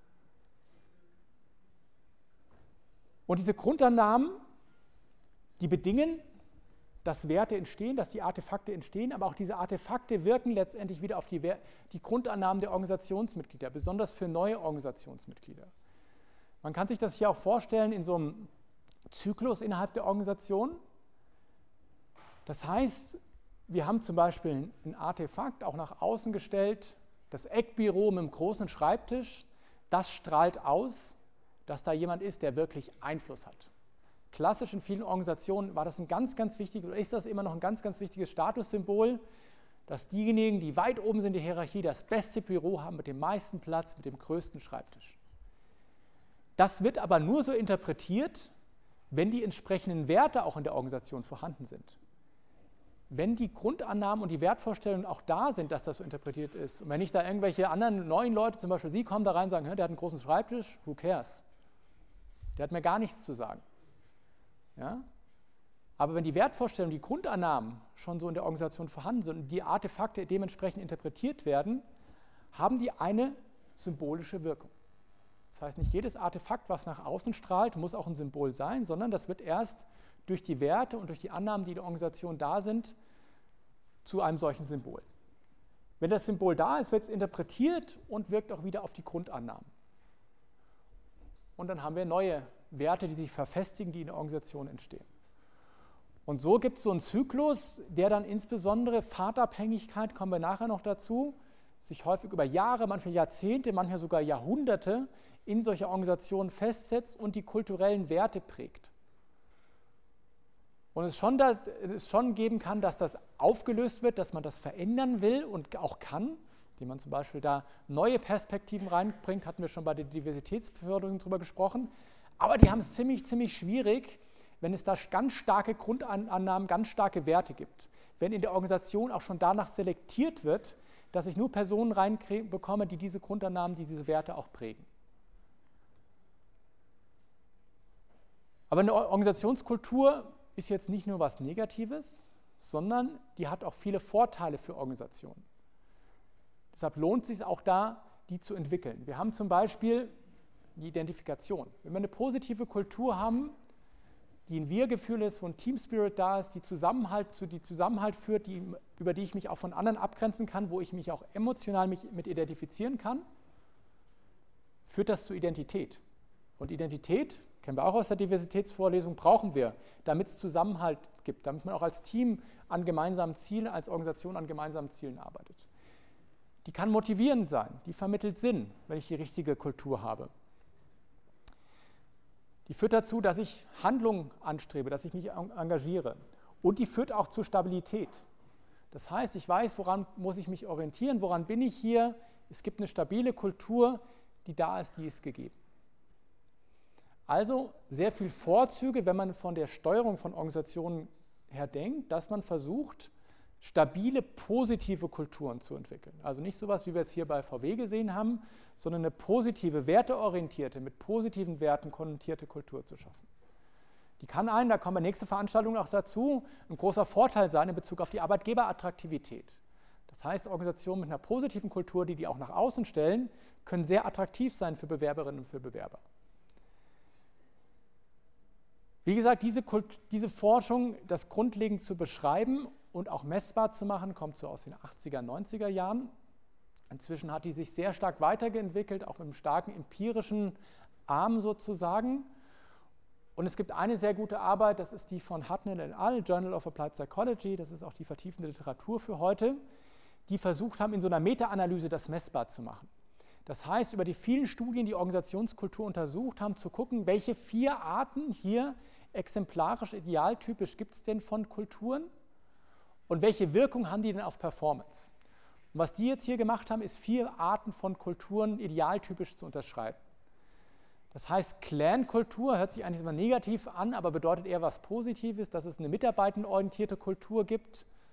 Speaker 1: Und diese Grundannahmen, die bedingen, dass Werte entstehen, dass die Artefakte entstehen, aber auch diese Artefakte wirken letztendlich wieder auf die, die Grundannahmen der Organisationsmitglieder, besonders für neue Organisationsmitglieder. Man kann sich das hier auch vorstellen in so einem Zyklus innerhalb der Organisation. Das heißt, wir haben zum Beispiel ein Artefakt auch nach außen gestellt, das Eckbüro mit einem großen Schreibtisch, das strahlt aus, dass da jemand ist, der wirklich Einfluss hat. Klassisch in vielen Organisationen war das ein ganz, ganz wichtiges, oder ist das immer noch ein ganz, ganz wichtiges Statussymbol, dass diejenigen, die weit oben sind in der Hierarchie, das beste Büro haben mit dem meisten Platz, mit dem größten Schreibtisch. Das wird aber nur so interpretiert, wenn die entsprechenden Werte auch in der Organisation vorhanden sind. Wenn die Grundannahmen und die Wertvorstellungen auch da sind, dass das so interpretiert ist, und wenn nicht da irgendwelche anderen neuen Leute, zum Beispiel Sie, kommen da rein und sagen, der hat einen großen Schreibtisch, who cares? Der hat mir gar nichts zu sagen. Ja? Aber wenn die Wertvorstellungen, die Grundannahmen schon so in der Organisation vorhanden sind und die Artefakte dementsprechend interpretiert werden, haben die eine symbolische Wirkung. Das heißt, nicht jedes Artefakt, was nach außen strahlt, muss auch ein Symbol sein, sondern das wird erst durch die Werte und durch die Annahmen, die in der Organisation da sind, zu einem solchen Symbol. Wenn das Symbol da ist, wird es interpretiert und wirkt auch wieder auf die Grundannahmen. Und dann haben wir neue Werte, die sich verfestigen, die in der Organisation entstehen. Und so gibt es so einen Zyklus, der dann insbesondere Pfadabhängigkeit, kommen wir nachher noch dazu, sich häufig über Jahre, manchmal Jahrzehnte, manchmal sogar Jahrhunderte in solche Organisationen festsetzt und die kulturellen Werte prägt. Und es schon, da, es schon geben kann, dass das aufgelöst wird, dass man das verändern will und auch kann, indem man zum Beispiel da neue Perspektiven reinbringt, hatten wir schon bei der Diversitätsförderung drüber gesprochen, aber die haben es ziemlich, ziemlich schwierig, wenn es da ganz starke Grundannahmen, ganz starke Werte gibt. Wenn in der Organisation auch schon danach selektiert wird, dass ich nur Personen reinbekomme, die diese Grundannahmen, die diese Werte auch prägen. Aber eine Organisationskultur ist jetzt nicht nur was Negatives, sondern die hat auch viele Vorteile für Organisationen. Deshalb lohnt es sich auch da, die zu entwickeln. Wir haben zum Beispiel die Identifikation. Wenn wir eine positive Kultur haben, die ein Wir-Gefühl ist, wo ein Team-Spirit da ist, die Zusammenhalt, die Zusammenhalt führt, die, über die ich mich auch von anderen abgrenzen kann, wo ich mich auch emotional mich mit identifizieren kann, führt das zu Identität. Und Identität, kennen wir auch aus der Diversitätsvorlesung, brauchen wir, damit es Zusammenhalt gibt, damit man auch als Team an gemeinsamen Zielen, als Organisation an gemeinsamen Zielen arbeitet. Die kann motivierend sein, die vermittelt Sinn, wenn ich die richtige Kultur habe. Die führt dazu, dass ich Handlungen anstrebe, dass ich mich engagiere. Und die führt auch zur Stabilität. Das heißt, ich weiß, woran muss ich mich orientieren, woran bin ich hier. Es gibt eine stabile Kultur, die da ist, die ist gegeben. Also sehr viele Vorzüge, wenn man von der Steuerung von Organisationen her denkt, dass man versucht, stabile, positive Kulturen zu entwickeln. Also nicht sowas, wie wir jetzt hier bei V W gesehen haben, sondern eine positive, werteorientierte, mit positiven Werten konnotierte Kultur zu schaffen. Die kann einen, da kommen wir nächste Veranstaltung auch dazu, ein großer Vorteil sein in Bezug auf die Arbeitgeberattraktivität. Das heißt, Organisationen mit einer positiven Kultur, die die auch nach außen stellen, können sehr attraktiv sein für Bewerberinnen und für Bewerber. Wie gesagt, diese, Kult, diese Forschung, das grundlegend zu beschreiben und auch messbar zu machen, kommt so aus den achtziger, neunziger Jahren. Inzwischen hat die sich sehr stark weiterentwickelt, auch mit einem starken empirischen Arm sozusagen. Und es gibt eine sehr gute Arbeit, das ist die von Hartnell et al., Journal of Applied Psychology, das ist auch die vertiefende Literatur für heute, die versucht haben, in so einer Meta-Analyse das messbar zu machen. Das heißt, über die vielen Studien, die Organisationskultur untersucht haben, zu gucken, welche vier Arten hier exemplarisch, idealtypisch gibt es denn von Kulturen und welche Wirkung haben die denn auf Performance. Und was die jetzt hier gemacht haben, ist vier Arten von Kulturen idealtypisch zu unterschreiben. Das heißt, Clan-Kultur hört sich eigentlich immer negativ an, aber bedeutet eher was Positives, dass es eine mitarbeitendenorientierte Kultur gibt,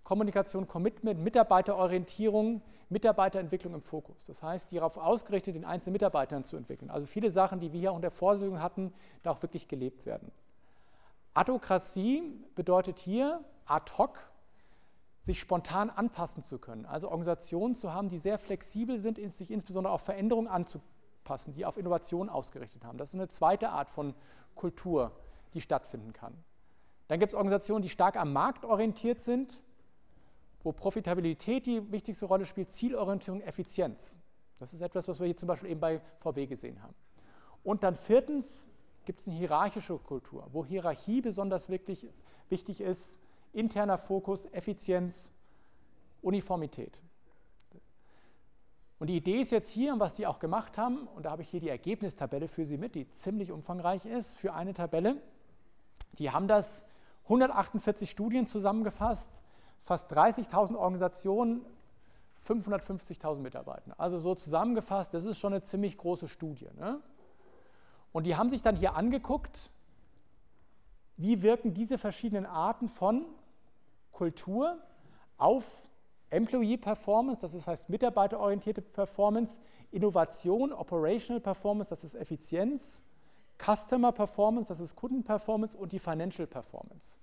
Speaker 1: Kommunikation, Commitment, Mitarbeiterorientierung, Mitarbeiterentwicklung im Fokus. Das heißt, die darauf ausgerichtet, den einzelnen Mitarbeitern zu entwickeln. Also viele Sachen, die wir hier auch in der Vorlesung hatten, da auch wirklich gelebt werden. Adhokratie bedeutet hier ad hoc, sich spontan anpassen zu können. Also Organisationen zu haben, die sehr flexibel sind, sich insbesondere auf Veränderungen anzupassen, die auf Innovation ausgerichtet haben. Das ist eine zweite Art von Kultur, die stattfinden kann. Dann gibt es Organisationen, die stark am Markt orientiert sind, wo Profitabilität die wichtigste Rolle spielt, Zielorientierung, Effizienz. Das ist etwas, was wir hier zum Beispiel eben bei V W gesehen haben. Und dann viertens gibt es eine hierarchische Kultur, wo Hierarchie besonders wirklich wichtig ist, interner Fokus, Effizienz, Uniformität. Und die Idee ist jetzt hier, was die auch gemacht haben, und da habe ich hier die Ergebnistabelle für Sie mit, die ziemlich umfangreich ist für eine Tabelle. Die haben das hundertachtundvierzig Studien zusammengefasst, fast dreißigtausend Organisationen, fünfhundertfünfzigtausend Mitarbeiter. Also so zusammengefasst, das ist schon eine ziemlich große Studie. Ne? Und die haben sich dann hier angeguckt, wie wirken diese verschiedenen Arten von Kultur auf Employee Performance, das heißt mitarbeiterorientierte Performance, Innovation, Operational Performance, das ist Effizienz, Customer Performance, das ist Kundenperformance und die Financial Performance.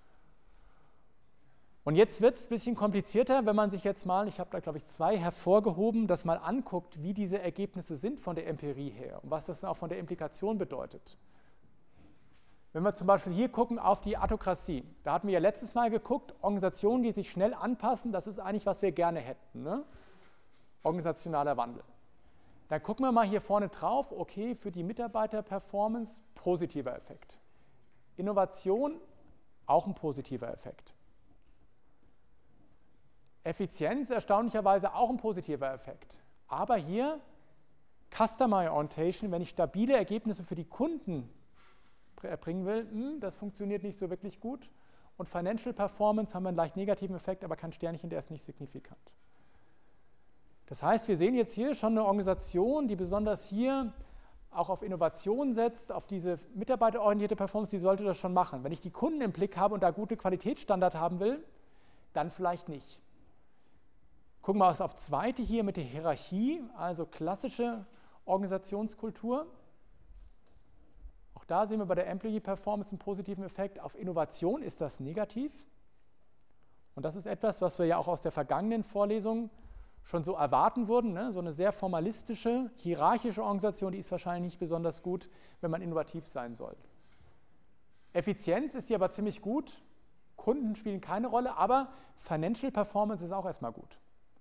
Speaker 1: Und jetzt wird es ein bisschen komplizierter, wenn man sich jetzt mal, ich habe da glaube ich zwei hervorgehoben, das mal anguckt, wie diese Ergebnisse sind von der Empirie her und was das dann auch von der Implikation bedeutet. Wenn wir zum Beispiel hier gucken auf die Adhokratie, da hatten wir ja letztes Mal geguckt, Organisationen, die sich schnell anpassen, das ist eigentlich, was wir gerne hätten, ne? Organisationaler Wandel. Dann gucken wir mal hier vorne drauf, okay, für die Mitarbeiterperformance positiver Effekt. Innovation, auch ein positiver Effekt. Effizienz, erstaunlicherweise auch ein positiver Effekt. Aber hier Customer Orientation, wenn ich stabile Ergebnisse für die Kunden erbringen will, hm, das funktioniert nicht so wirklich gut. Und Financial Performance haben wir einen leicht negativen Effekt, aber kein Sternchen, der ist nicht signifikant. Das heißt, wir sehen jetzt hier schon eine Organisation, die besonders hier auch auf Innovation setzt, auf diese mitarbeiterorientierte Performance, die sollte das schon machen. Wenn ich die Kunden im Blick habe und da gute Qualitätsstandard haben will, dann vielleicht nicht. Gucken wir auf zweite hier mit der Hierarchie, also klassische Organisationskultur. Auch da sehen wir bei der Employee Performance einen positiven Effekt. Auf Innovation ist das negativ. Und das ist etwas, was wir ja auch aus der vergangenen Vorlesung schon so erwarten würden. Ne? So eine sehr formalistische, hierarchische Organisation, die ist wahrscheinlich nicht besonders gut, wenn man innovativ sein soll. Effizienz ist hier aber ziemlich gut. Kunden spielen keine Rolle, aber Financial Performance ist auch erstmal gut.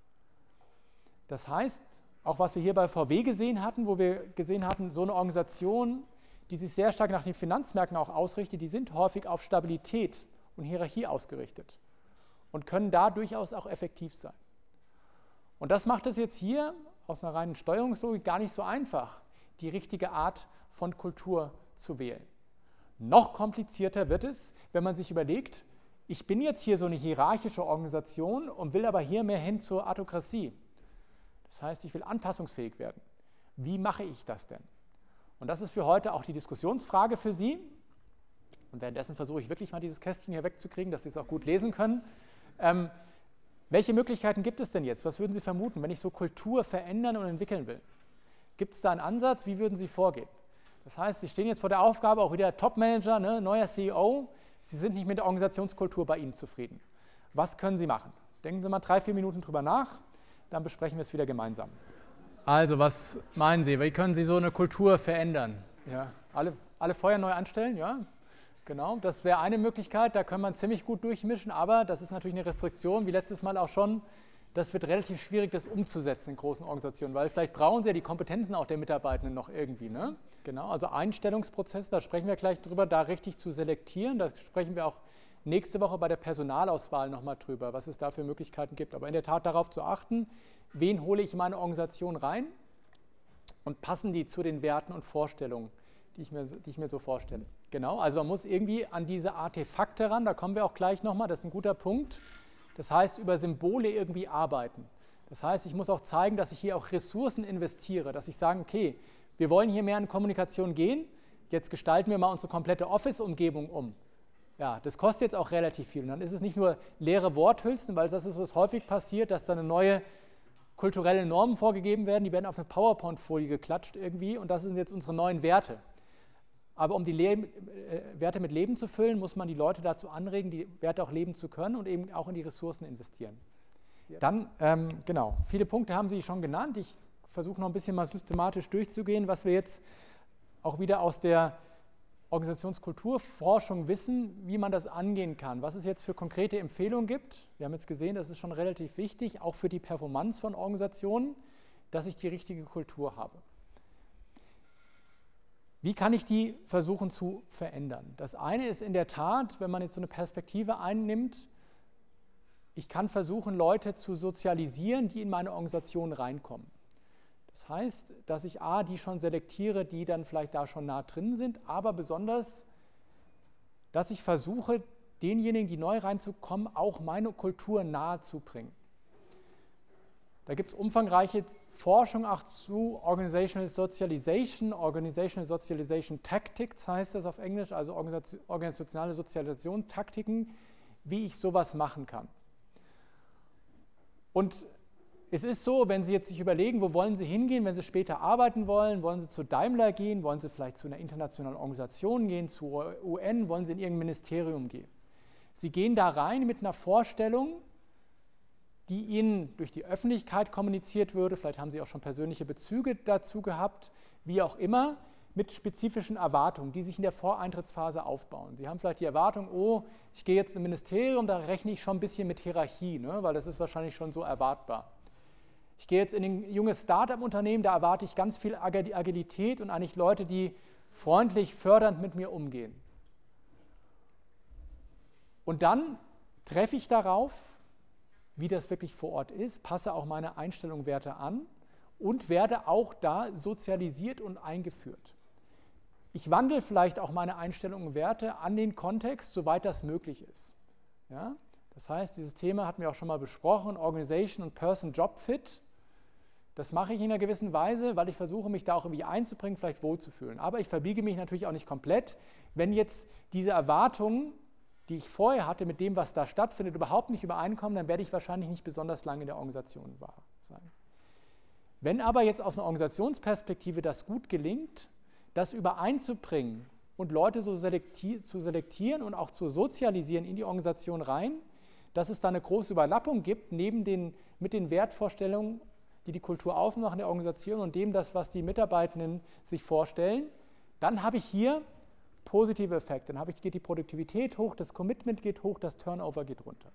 Speaker 1: Das heißt, auch was wir hier bei V W gesehen hatten, wo wir gesehen hatten, so eine Organisation, die sich sehr stark nach den Finanzmärkten auch ausrichtet, die sind häufig auf Stabilität und Hierarchie ausgerichtet und können da durchaus auch effektiv sein. Und das macht es jetzt hier aus einer reinen Steuerungslogik gar nicht so einfach, die richtige Art von Kultur zu wählen. Noch komplizierter wird es, wenn man sich überlegt, ich bin jetzt hier so eine hierarchische Organisation und will aber hier mehr hin zur Adhokratie. Das heißt, ich will anpassungsfähig werden. Wie mache ich das denn? Und das ist für heute auch die Diskussionsfrage für Sie. Und währenddessen versuche ich wirklich mal dieses Kästchen hier wegzukriegen, dass Sie es auch gut lesen können. Ähm, welche Möglichkeiten gibt es denn jetzt? Was würden Sie vermuten, wenn ich so Kultur verändern und entwickeln will? Gibt es da einen Ansatz? Wie würden Sie vorgehen? Das heißt, Sie stehen jetzt vor der Aufgabe, auch wieder Top-Manager, ne, neuer C E O. Sie sind nicht mit der Organisationskultur bei Ihnen zufrieden. Was können Sie machen? Denken Sie mal drei, vier Minuten drüber nach. Dann besprechen wir es wieder gemeinsam. Also, was meinen Sie? Wie können Sie so eine Kultur verändern? Ja, alle, alle Feuer neu anstellen? Ja, genau. Das wäre eine Möglichkeit. Da kann man ziemlich gut durchmischen, aber das ist natürlich eine Restriktion, wie letztes Mal auch schon. Das wird relativ schwierig, das umzusetzen in großen Organisationen, weil vielleicht brauchen Sie ja die Kompetenzen auch der Mitarbeitenden noch irgendwie. Ne? Genau, also Einstellungsprozesse, da sprechen wir gleich drüber, da richtig zu selektieren. Da sprechen wir auch nächste Woche bei der Personalauswahl nochmal drüber, was es da für Möglichkeiten gibt. Aber in der Tat darauf zu achten, wen hole ich in meine Organisation rein und passen die zu den Werten und Vorstellungen, die ich mir, die ich mir so vorstelle. Genau, also man muss irgendwie an diese Artefakte ran, da kommen wir auch gleich nochmal, das ist ein guter Punkt. Das heißt, über Symbole irgendwie arbeiten. Das heißt, ich muss auch zeigen, dass ich hier auch Ressourcen investiere, dass ich sage, okay, wir wollen hier mehr in Kommunikation gehen, jetzt gestalten wir mal unsere komplette Office-Umgebung um. ja, das kostet jetzt auch relativ viel. Und dann ist es nicht nur leere Worthülsen, weil das ist, was häufig passiert, dass dann eine neue kulturelle Normen vorgegeben werden, die werden auf eine PowerPoint-Folie geklatscht irgendwie und das sind jetzt unsere neuen Werte. Aber um die Le äh, Werte mit Leben zu füllen, muss man die Leute dazu anregen, die Werte auch leben zu können und eben auch in die Ressourcen investieren. Dann, ähm, genau, viele Punkte haben Sie schon genannt. Ich versuche noch ein bisschen mal systematisch durchzugehen, was wir jetzt auch wieder aus der Organisationskulturforschung wissen, wie man das angehen kann, was es jetzt für konkrete Empfehlungen gibt. Wir haben jetzt gesehen, das ist schon relativ wichtig, auch für die Performance von Organisationen, dass ich die richtige Kultur habe. Wie kann ich die versuchen zu verändern? Das eine ist in der Tat, wenn man jetzt so eine Perspektive einnimmt, ich kann versuchen, Leute zu sozialisieren, die in meine Organisation reinkommen. Das heißt, dass ich A, die schon selektiere, die dann vielleicht da schon nah drin sind, aber besonders, dass ich versuche, denjenigen, die neu reinzukommen, auch meine Kultur nahe zu bringen. Da gibt es umfangreiche Forschung auch zu Organizational Socialization, Organizational Socialization Tactics heißt das auf Englisch, also organisationale Sozialisationstaktiken, wie ich sowas machen kann. Und es ist so, wenn Sie jetzt sich überlegen, wo wollen Sie hingehen, wenn Sie später arbeiten wollen, wollen Sie zu Daimler gehen, wollen Sie vielleicht zu einer internationalen Organisation gehen, zur U N, wollen Sie in irgendein Ministerium gehen. Sie gehen da rein mit einer Vorstellung, die Ihnen durch die Öffentlichkeit kommuniziert würde, vielleicht haben Sie auch schon persönliche Bezüge dazu gehabt, wie auch immer, mit spezifischen Erwartungen, die sich in der Voreintrittsphase aufbauen. Sie haben vielleicht die Erwartung, oh, ich gehe jetzt im Ministerium, da rechne ich schon ein bisschen mit Hierarchie, ne, weil das ist wahrscheinlich schon so erwartbar. Ich gehe jetzt in ein junges Start-up-Unternehmen, da erwarte ich ganz viel Agilität und eigentlich Leute, die freundlich, fördernd mit mir umgehen. Und dann treffe ich darauf, wie das wirklich vor Ort ist, passe auch meine Einstellungen, Werte an und werde auch da sozialisiert und eingeführt. Ich wandle vielleicht auch meine Einstellungen und Werte an den Kontext, soweit das möglich ist. Ja? Das heißt, dieses Thema hatten wir auch schon mal besprochen, Organization und Person-Job-Fit. Das mache ich in einer gewissen Weise, weil ich versuche, mich da auch irgendwie einzubringen, vielleicht wohlzufühlen. Aber ich verbiege mich natürlich auch nicht komplett. Wenn jetzt diese Erwartungen, die ich vorher hatte, mit dem, was da stattfindet, überhaupt nicht übereinkommen, dann werde ich wahrscheinlich nicht besonders lange in der Organisation sein. Wenn aber jetzt aus einer Organisationsperspektive das gut gelingt, das übereinzubringen und Leute so selekti- zu selektieren und auch zu sozialisieren in die Organisation rein, dass es da eine große Überlappung gibt neben den, mit den Wertvorstellungen, die die Kultur aufmachen der Organisation und dem, das, was die Mitarbeitenden sich vorstellen, dann habe ich hier positive Effekte. Dann habe ich, geht die Produktivität hoch, das Commitment geht hoch, das Turnover geht runter.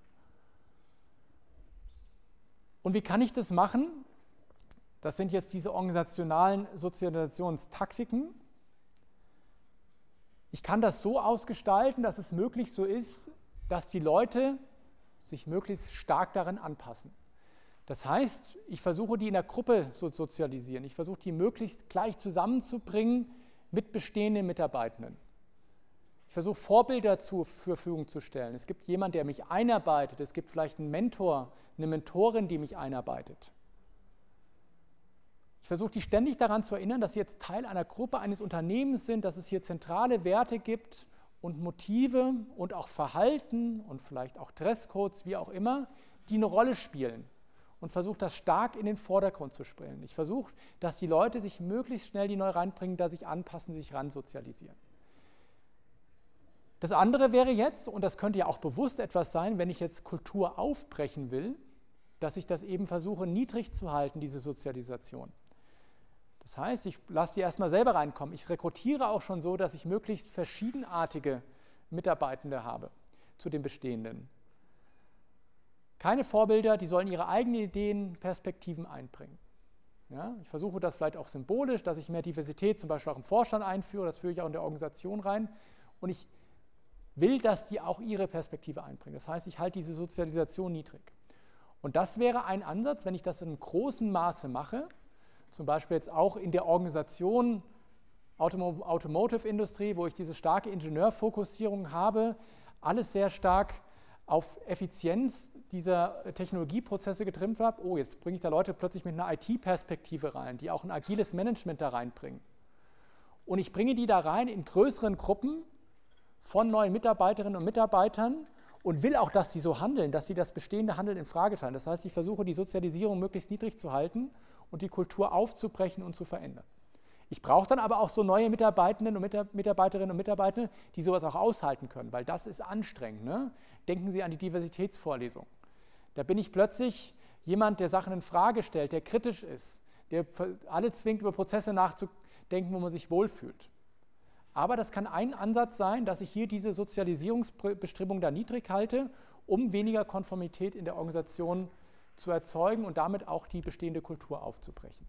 Speaker 1: Und wie kann ich das machen? Das sind jetzt diese organisationalen Sozialisationstaktiken. Ich kann das so ausgestalten, dass es möglichst so ist, dass die Leute sich möglichst stark darin anpassen. Das heißt, ich versuche, die in der Gruppe zu sozialisieren. Ich versuche, die möglichst gleich zusammenzubringen mit bestehenden Mitarbeitenden. Ich versuche, Vorbilder zur Verfügung zu stellen. Es gibt jemanden, der mich einarbeitet. Es gibt vielleicht einen Mentor, eine Mentorin, die mich einarbeitet. Ich versuche, die ständig daran zu erinnern, dass sie jetzt Teil einer Gruppe, eines Unternehmens sind, dass es hier zentrale Werte gibt und Motive und auch Verhalten und vielleicht auch Dresscodes, wie auch immer, die eine Rolle spielen. Und versuche, das stark in den Vordergrund zu stellen. Ich versuche, dass die Leute sich möglichst schnell, die neu reinbringen, da sich anpassen, sich ran sozialisieren. Das andere wäre jetzt, und das könnte ja auch bewusst etwas sein, wenn ich jetzt Kultur aufbrechen will, dass ich das eben versuche, niedrig zu halten, diese Sozialisation. Das heißt, ich lasse die erstmal selber reinkommen. Ich rekrutiere auch schon so, dass ich möglichst verschiedenartige Mitarbeitende habe zu den bestehenden. Keine Vorbilder, die sollen ihre eigenen Ideen, Perspektiven einbringen. Ja, ich versuche das vielleicht auch symbolisch, dass ich mehr Diversität zum Beispiel auch im Vorstand einführe, das führe ich auch in der Organisation rein. Und ich will, dass die auch ihre Perspektive einbringen. Das heißt, ich halte diese Sozialisation niedrig. Und das wäre ein Ansatz, wenn ich das in einem großen Maße mache, zum Beispiel jetzt auch in der Organisation Autom- Automotive-Industrie, wo ich diese starke Ingenieurfokussierung habe, alles sehr stark auf Effizienz dieser Technologieprozesse getrimmt habe. Oh, jetzt bringe ich da Leute plötzlich mit einer I T-Perspektive rein, die auch ein agiles Management da reinbringen. Und ich bringe die da rein in größeren Gruppen von neuen Mitarbeiterinnen und Mitarbeitern und will auch, dass sie so handeln, dass sie das bestehende Handeln in Frage stellen. Das heißt, ich versuche, die Sozialisierung möglichst niedrig zu halten und die Kultur aufzubrechen und zu verändern. Ich brauche dann aber auch so neue Mitarbeitenden und Mitarbeiterinnen und Mitarbeiter, die sowas auch aushalten können, weil das ist anstrengend. Ne? Denken Sie an die Diversitätsvorlesung. Da bin ich plötzlich jemand, der Sachen in Frage stellt, der kritisch ist, der alle zwingt, über Prozesse nachzudenken, wo man sich wohlfühlt. Aber das kann ein Ansatz sein, dass ich hier diese Sozialisierungsbestimmung da niedrig halte, um weniger Konformität in der Organisation zu erzeugen und damit auch die bestehende Kultur aufzubrechen.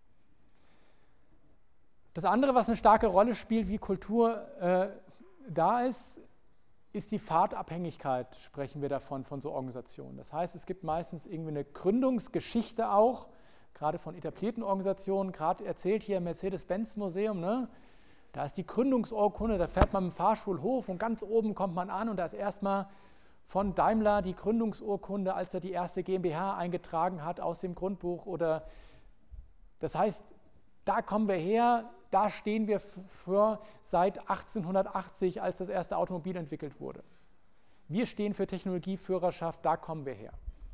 Speaker 1: Das andere, was eine starke Rolle spielt, wie Kultur äh, da ist, ist die Pfadabhängigkeit, sprechen wir davon, von so Organisationen. Das heißt, es gibt meistens irgendwie eine Gründungsgeschichte auch, gerade von etablierten Organisationen, gerade erzählt hier im Mercedes-Benz-Museum, ne? Da ist die Gründungsurkunde, da fährt man mit dem Fahrstuhl hoch und ganz oben kommt man an und da ist erstmal von Daimler die Gründungsurkunde, als er die erste GmbH eingetragen hat aus dem Grundbuch. Oder das heißt, da kommen wir her, da stehen wir für seit achtzehnhundertachtzig, als das erste Automobil entwickelt wurde. Wir stehen für Technologieführerschaft, da kommen wir her.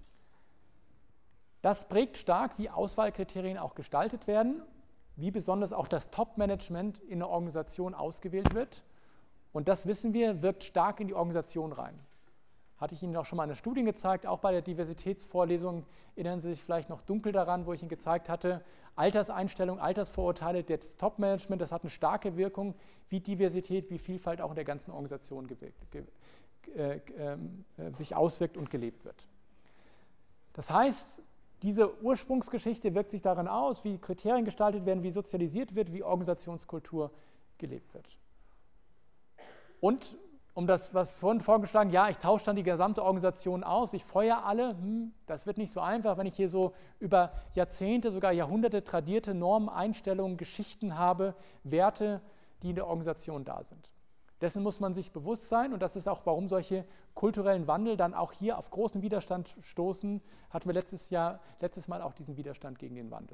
Speaker 1: Das prägt stark, wie Auswahlkriterien auch gestaltet werden, wie besonders auch das Top-Management in einer Organisation ausgewählt wird. Und das wissen wir, wirkt stark in die Organisation rein. Hatte ich Ihnen auch schon mal eine Studie gezeigt, auch bei der Diversitätsvorlesung, erinnern Sie sich vielleicht noch dunkel daran, wo ich Ihnen gezeigt hatte, Alterseinstellung, Altersvorurteile, das Top-Management, das hat eine starke Wirkung, wie Diversität, wie Vielfalt auch in der ganzen Organisation gewirkt, ge, äh, äh, sich auswirkt und gelebt wird. Das heißt, diese Ursprungsgeschichte wirkt sich darin aus, wie Kriterien gestaltet werden, wie sozialisiert wird, wie Organisationskultur gelebt wird. Und um das, was vorhin vorgeschlagen, ja, ich tausche dann die gesamte Organisation aus, ich feuere alle, hm, das wird nicht so einfach, wenn ich hier so über Jahrzehnte, sogar Jahrhunderte tradierte Normen, Einstellungen, Geschichten habe, Werte, die in der Organisation da sind. Dessen muss man sich bewusst sein und das ist auch, warum solche kulturellen Wandel dann auch hier auf großen Widerstand stoßen, hatten wir letztes Jahr, letztes Mal auch diesen Widerstand gegen den Wandel.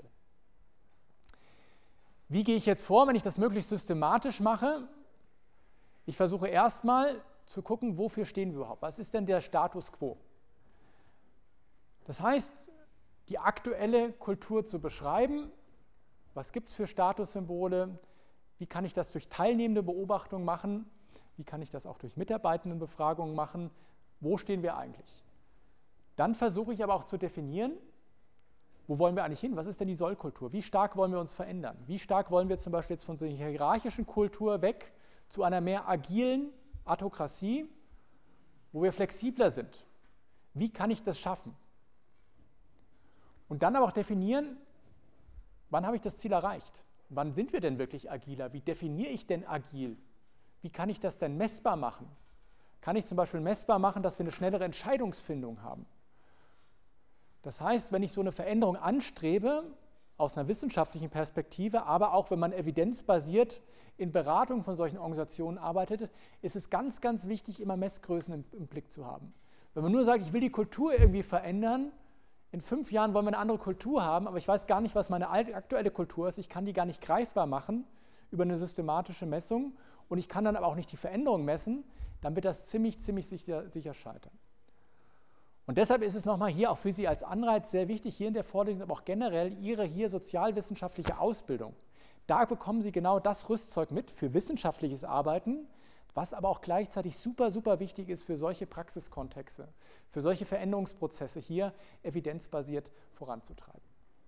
Speaker 1: Wie gehe ich jetzt vor, wenn ich das möglichst systematisch mache? Ich versuche erstmal zu gucken, wofür stehen wir überhaupt? Was ist denn der Status quo? Das heißt, die aktuelle Kultur zu beschreiben, was gibt es für Statussymbole, wie kann ich das durch teilnehmende Beobachtung machen, wie kann ich das auch durch Mitarbeitendenbefragungen machen, wo stehen wir eigentlich? Dann versuche ich aber auch zu definieren, wo wollen wir eigentlich hin? Was ist denn die Sollkultur? Wie stark wollen wir uns verändern? Wie stark wollen wir zum Beispiel jetzt von so einer hierarchischen Kultur weg zu einer mehr agilen Autokratie, wo wir flexibler sind? Wie kann ich das schaffen? Und dann aber auch definieren, wann habe ich das Ziel erreicht? Wann sind wir denn wirklich agiler? Wie definiere ich denn agil? Wie kann ich das denn messbar machen? Kann ich zum Beispiel messbar machen, dass wir eine schnellere Entscheidungsfindung haben? Das heißt, wenn ich so eine Veränderung anstrebe, aus einer wissenschaftlichen Perspektive, aber auch wenn man evidenzbasiert in Beratung von solchen Organisationen arbeitet, ist es ganz, ganz wichtig, immer Messgrößen im, im Blick zu haben. Wenn man nur sagt, ich will die Kultur irgendwie verändern, in fünf Jahren wollen wir eine andere Kultur haben, aber ich weiß gar nicht, was meine aktuelle Kultur ist, ich kann die gar nicht greifbar machen über eine systematische Messung und ich kann dann aber auch nicht die Veränderung messen, dann wird das ziemlich, ziemlich sicher, sicher scheitern. Und deshalb ist es nochmal hier auch für Sie als Anreiz sehr wichtig, hier in der Vorlesung, aber auch generell Ihre hier sozialwissenschaftliche Ausbildung. Da bekommen Sie genau das Rüstzeug mit für wissenschaftliches Arbeiten, was aber auch gleichzeitig super, super wichtig ist für solche Praxiskontexte, für solche Veränderungsprozesse hier evidenzbasiert voranzutreiben.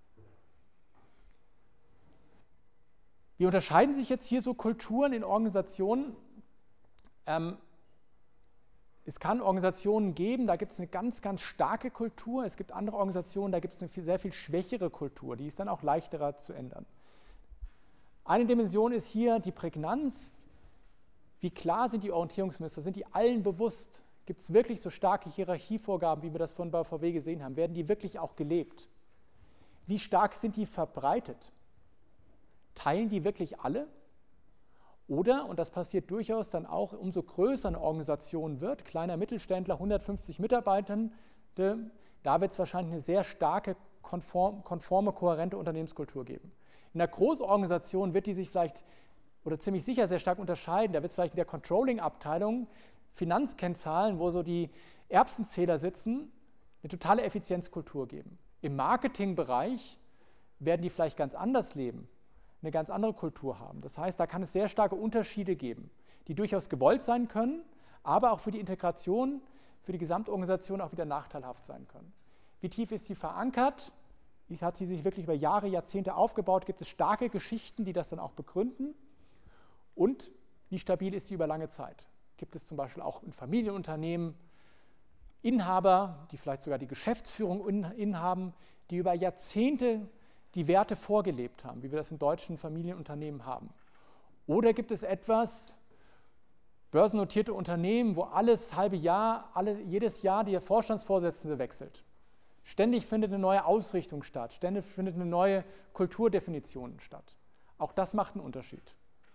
Speaker 1: Wie unterscheiden sich jetzt hier so Kulturen in Organisationen? Ähm, Es kann Organisationen geben, da gibt es eine ganz, ganz starke Kultur. Es gibt andere Organisationen, da gibt es eine viel, sehr viel schwächere Kultur. Die ist dann auch leichterer zu ändern. Eine Dimension ist hier die Prägnanz. Wie klar sind die Orientierungsmuster? Sind die allen bewusst? Gibt es wirklich so starke Hierarchievorgaben, wie wir das von bei V W gesehen haben? Werden die wirklich auch gelebt? Wie stark sind die verbreitet? Teilen die wirklich alle? Oder, und das passiert durchaus dann auch, umso größer eine Organisation wird, kleiner Mittelständler, hundertfünfzig Mitarbeitende, da wird es wahrscheinlich eine sehr starke, konform, konforme, kohärente Unternehmenskultur geben. In einer Großorganisation wird die sich vielleicht oder ziemlich sicher sehr stark unterscheiden. Da wird es vielleicht in der Controlling-Abteilung Finanzkennzahlen, wo so die Erbsenzähler sitzen, eine totale Effizienzkultur geben. Im Marketingbereich werden die vielleicht ganz anders leben, eine ganz andere Kultur haben. Das heißt, da kann es sehr starke Unterschiede geben, die durchaus gewollt sein können, aber auch für die Integration, für die Gesamtorganisation auch wieder nachteilhaft sein können. Wie tief ist sie verankert? Wie hat sie sich wirklich über Jahre, Jahrzehnte aufgebaut? Gibt es starke Geschichten, die das dann auch begründen? Und wie stabil ist sie über lange Zeit? Gibt es zum Beispiel auch in Familienunternehmen Inhaber, die vielleicht sogar die Geschäftsführung innehaben, die über Jahrzehnte die Werte vorgelebt haben, wie wir das in deutschen Familienunternehmen haben? Oder gibt es etwas, börsennotierte Unternehmen, wo alles halbe Jahr, alle, jedes Jahr der Vorstandsvorsitzende wechselt? Ständig findet eine neue Ausrichtung statt, ständig findet eine neue Kulturdefinition statt. Auch das macht einen Unterschied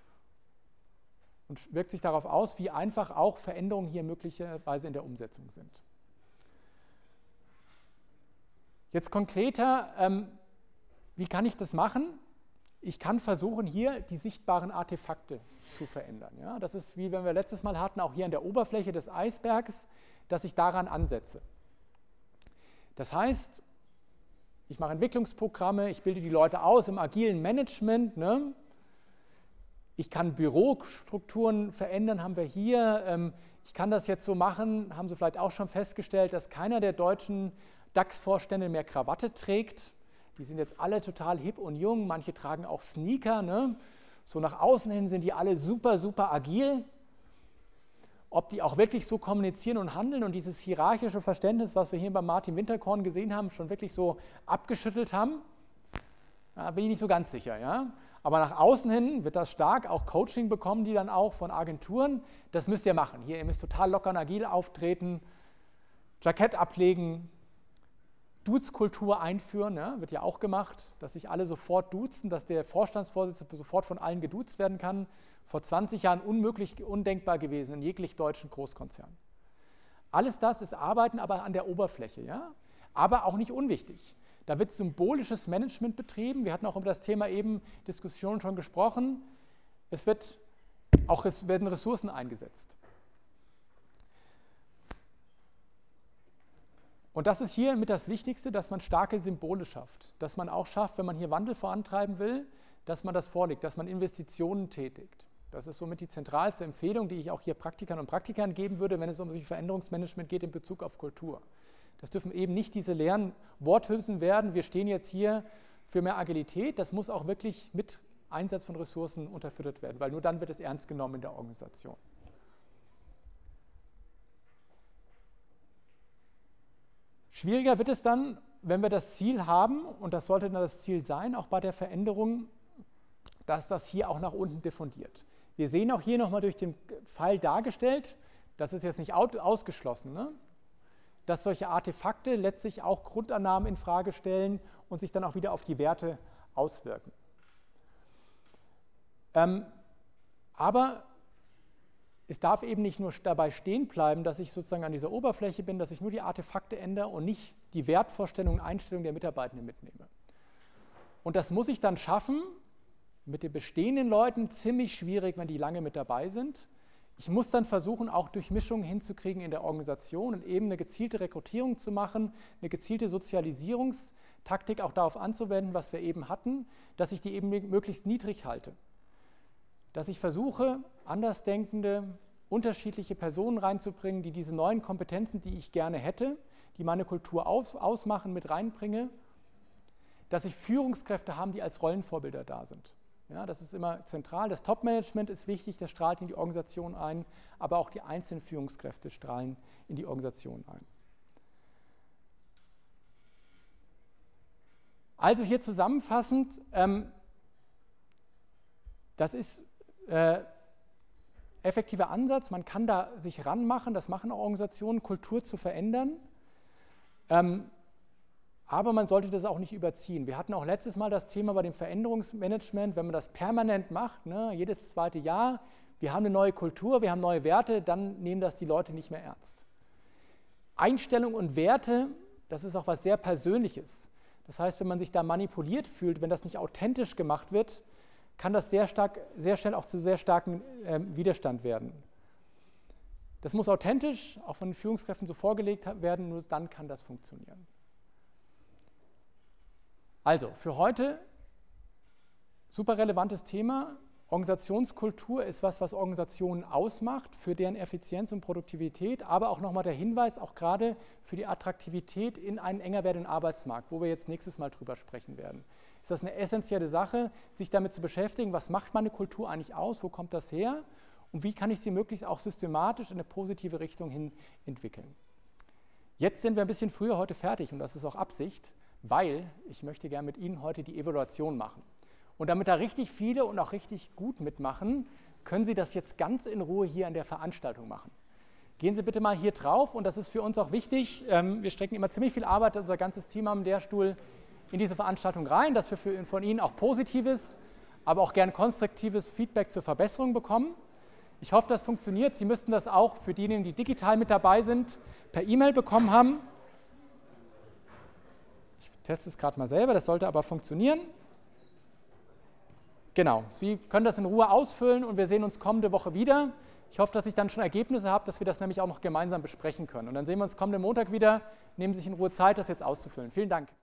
Speaker 1: und wirkt sich darauf aus, wie einfach auch Veränderungen hier möglicherweise in der Umsetzung sind. Jetzt konkreter, ähm, wie kann ich das machen? Ich kann versuchen, hier die sichtbaren Artefakte zu verändern. Ja? Das ist, wie wenn wir letztes Mal hatten, auch hier an der Oberfläche des Eisbergs, dass ich daran ansetze. Das heißt, ich mache Entwicklungsprogramme, ich bilde die Leute aus im agilen Management. Ne? Ich kann Bürostrukturen verändern, haben wir hier. Ich kann das jetzt so machen, haben Sie vielleicht auch schon festgestellt, dass keiner der deutschen DAX-Vorstände mehr Krawatte trägt. Die sind jetzt alle total hip und jung, manche tragen auch Sneaker. Ne? So nach außen hin sind die alle super, super agil. Ob die auch wirklich so kommunizieren und handeln und dieses hierarchische Verständnis, was wir hier bei Martin Winterkorn gesehen haben, schon wirklich so abgeschüttelt haben, da bin ich nicht so ganz sicher. Ja? Aber nach außen hin wird das stark, auch Coaching bekommen die dann auch von Agenturen. Das müsst ihr machen. Hier, ihr müsst total locker und agil auftreten, Jackett ablegen, Dutzkultur einführen, ja, wird ja auch gemacht, dass sich alle sofort duzen, dass der Vorstandsvorsitzende sofort von allen geduzt werden kann. Vor zwanzig Jahren unmöglich, undenkbar gewesen in jeglich deutschen Großkonzernen. Alles das ist Arbeiten, aber an der Oberfläche, ja? Aber auch nicht unwichtig. Da wird symbolisches Management betrieben. Wir hatten auch über das Thema eben Diskussionen schon gesprochen. Es wird auch es werden Ressourcen eingesetzt. Und das ist hier mit das Wichtigste, dass man starke Symbole schafft. Dass man auch schafft, wenn man hier Wandel vorantreiben will, dass man das vorlegt, dass man Investitionen tätigt. Das ist somit die zentralste Empfehlung, die ich auch hier Praktikern und Praktikern geben würde, wenn es um solche Veränderungsmanagement geht in Bezug auf Kultur. Das dürfen eben nicht diese leeren Worthülsen werden. Wir stehen jetzt hier für mehr Agilität. Das muss auch wirklich mit Einsatz von Ressourcen unterfüttert werden, weil nur dann wird es ernst genommen in der Organisation. Schwieriger wird es dann, wenn wir das Ziel haben, und das sollte dann das Ziel sein, auch bei der Veränderung, dass das hier auch nach unten diffundiert. Wir sehen auch hier nochmal durch den Pfeil dargestellt, das ist jetzt nicht ausgeschlossen, ne? Dass solche Artefakte letztlich auch Grundannahmen in Frage stellen und sich dann auch wieder auf die Werte auswirken. Ähm, aber es darf eben nicht nur dabei stehen bleiben, dass ich sozusagen an dieser Oberfläche bin, dass ich nur die Artefakte ändere und nicht die Wertvorstellungen und Einstellungen der Mitarbeitenden mitnehme. Und das muss ich dann schaffen, mit den bestehenden Leuten ziemlich schwierig, wenn die lange mit dabei sind. Ich muss dann versuchen, auch Durchmischungen hinzukriegen in der Organisation und eben eine gezielte Rekrutierung zu machen, eine gezielte Sozialisierungstaktik auch darauf anzuwenden, was wir eben hatten, dass ich die eben möglichst niedrig halte. Dass ich versuche, andersdenkende, unterschiedliche Personen reinzubringen, die diese neuen Kompetenzen, die ich gerne hätte, die meine Kultur aus, ausmachen, mit reinbringe. Dass ich Führungskräfte habe, die als Rollenvorbilder da sind. Ja, das ist immer zentral. Das Top-Management ist wichtig, das strahlt in die Organisation ein, aber auch die einzelnen Führungskräfte strahlen in die Organisation ein. Also hier zusammenfassend, ähm, das ist äh, effektiver Ansatz, man kann da sich ranmachen, das machen auch Organisationen, Kultur zu verändern. Ähm, Aber man sollte das auch nicht überziehen. Wir hatten auch letztes Mal das Thema bei dem Veränderungsmanagement, wenn man das permanent macht, ne, jedes zweite Jahr, wir haben eine neue Kultur, wir haben neue Werte, dann nehmen das die Leute nicht mehr ernst. Einstellung und Werte, das ist auch was sehr Persönliches. Das heißt, wenn man sich da manipuliert fühlt, wenn das nicht authentisch gemacht wird, kann das sehr, stark, sehr schnell auch zu sehr starkem äh, Widerstand werden. Das muss authentisch, auch von den Führungskräften so vorgelegt werden, nur dann kann das funktionieren. Also, für heute super relevantes Thema. Organisationskultur ist was, was Organisationen ausmacht, für deren Effizienz und Produktivität, aber auch nochmal der Hinweis, auch gerade für die Attraktivität in einen enger werdenden Arbeitsmarkt, wo wir jetzt nächstes Mal drüber sprechen werden. Ist das eine essentielle Sache, sich damit zu beschäftigen, was macht meine Kultur eigentlich aus, wo kommt das her und wie kann ich sie möglichst auch systematisch in eine positive Richtung hin entwickeln. Jetzt sind wir ein bisschen früher heute fertig und das ist auch Absicht, weil ich möchte gerne mit Ihnen heute die Evaluation machen. Und damit da richtig viele und auch richtig gut mitmachen, können Sie das jetzt ganz in Ruhe hier an der Veranstaltung machen. Gehen Sie bitte mal hier drauf und das ist für uns auch wichtig. Wir stecken immer ziemlich viel Arbeit, unser ganzes Team am Lehrstuhl, in diese Veranstaltung rein, dass wir für, von Ihnen auch positives, aber auch gern konstruktives Feedback zur Verbesserung bekommen. Ich hoffe, das funktioniert. Sie müssten das auch für diejenigen, die digital mit dabei sind, per E-Mail bekommen haben. Ich teste es gerade mal selber, das sollte aber funktionieren. Genau, Sie können das in Ruhe ausfüllen und wir sehen uns kommende Woche wieder. Ich hoffe, dass ich dann schon Ergebnisse habe, dass wir das nämlich auch noch gemeinsam besprechen können. Und dann sehen wir uns kommenden Montag wieder. Nehmen Sie sich in Ruhe Zeit, das jetzt auszufüllen. Vielen Dank.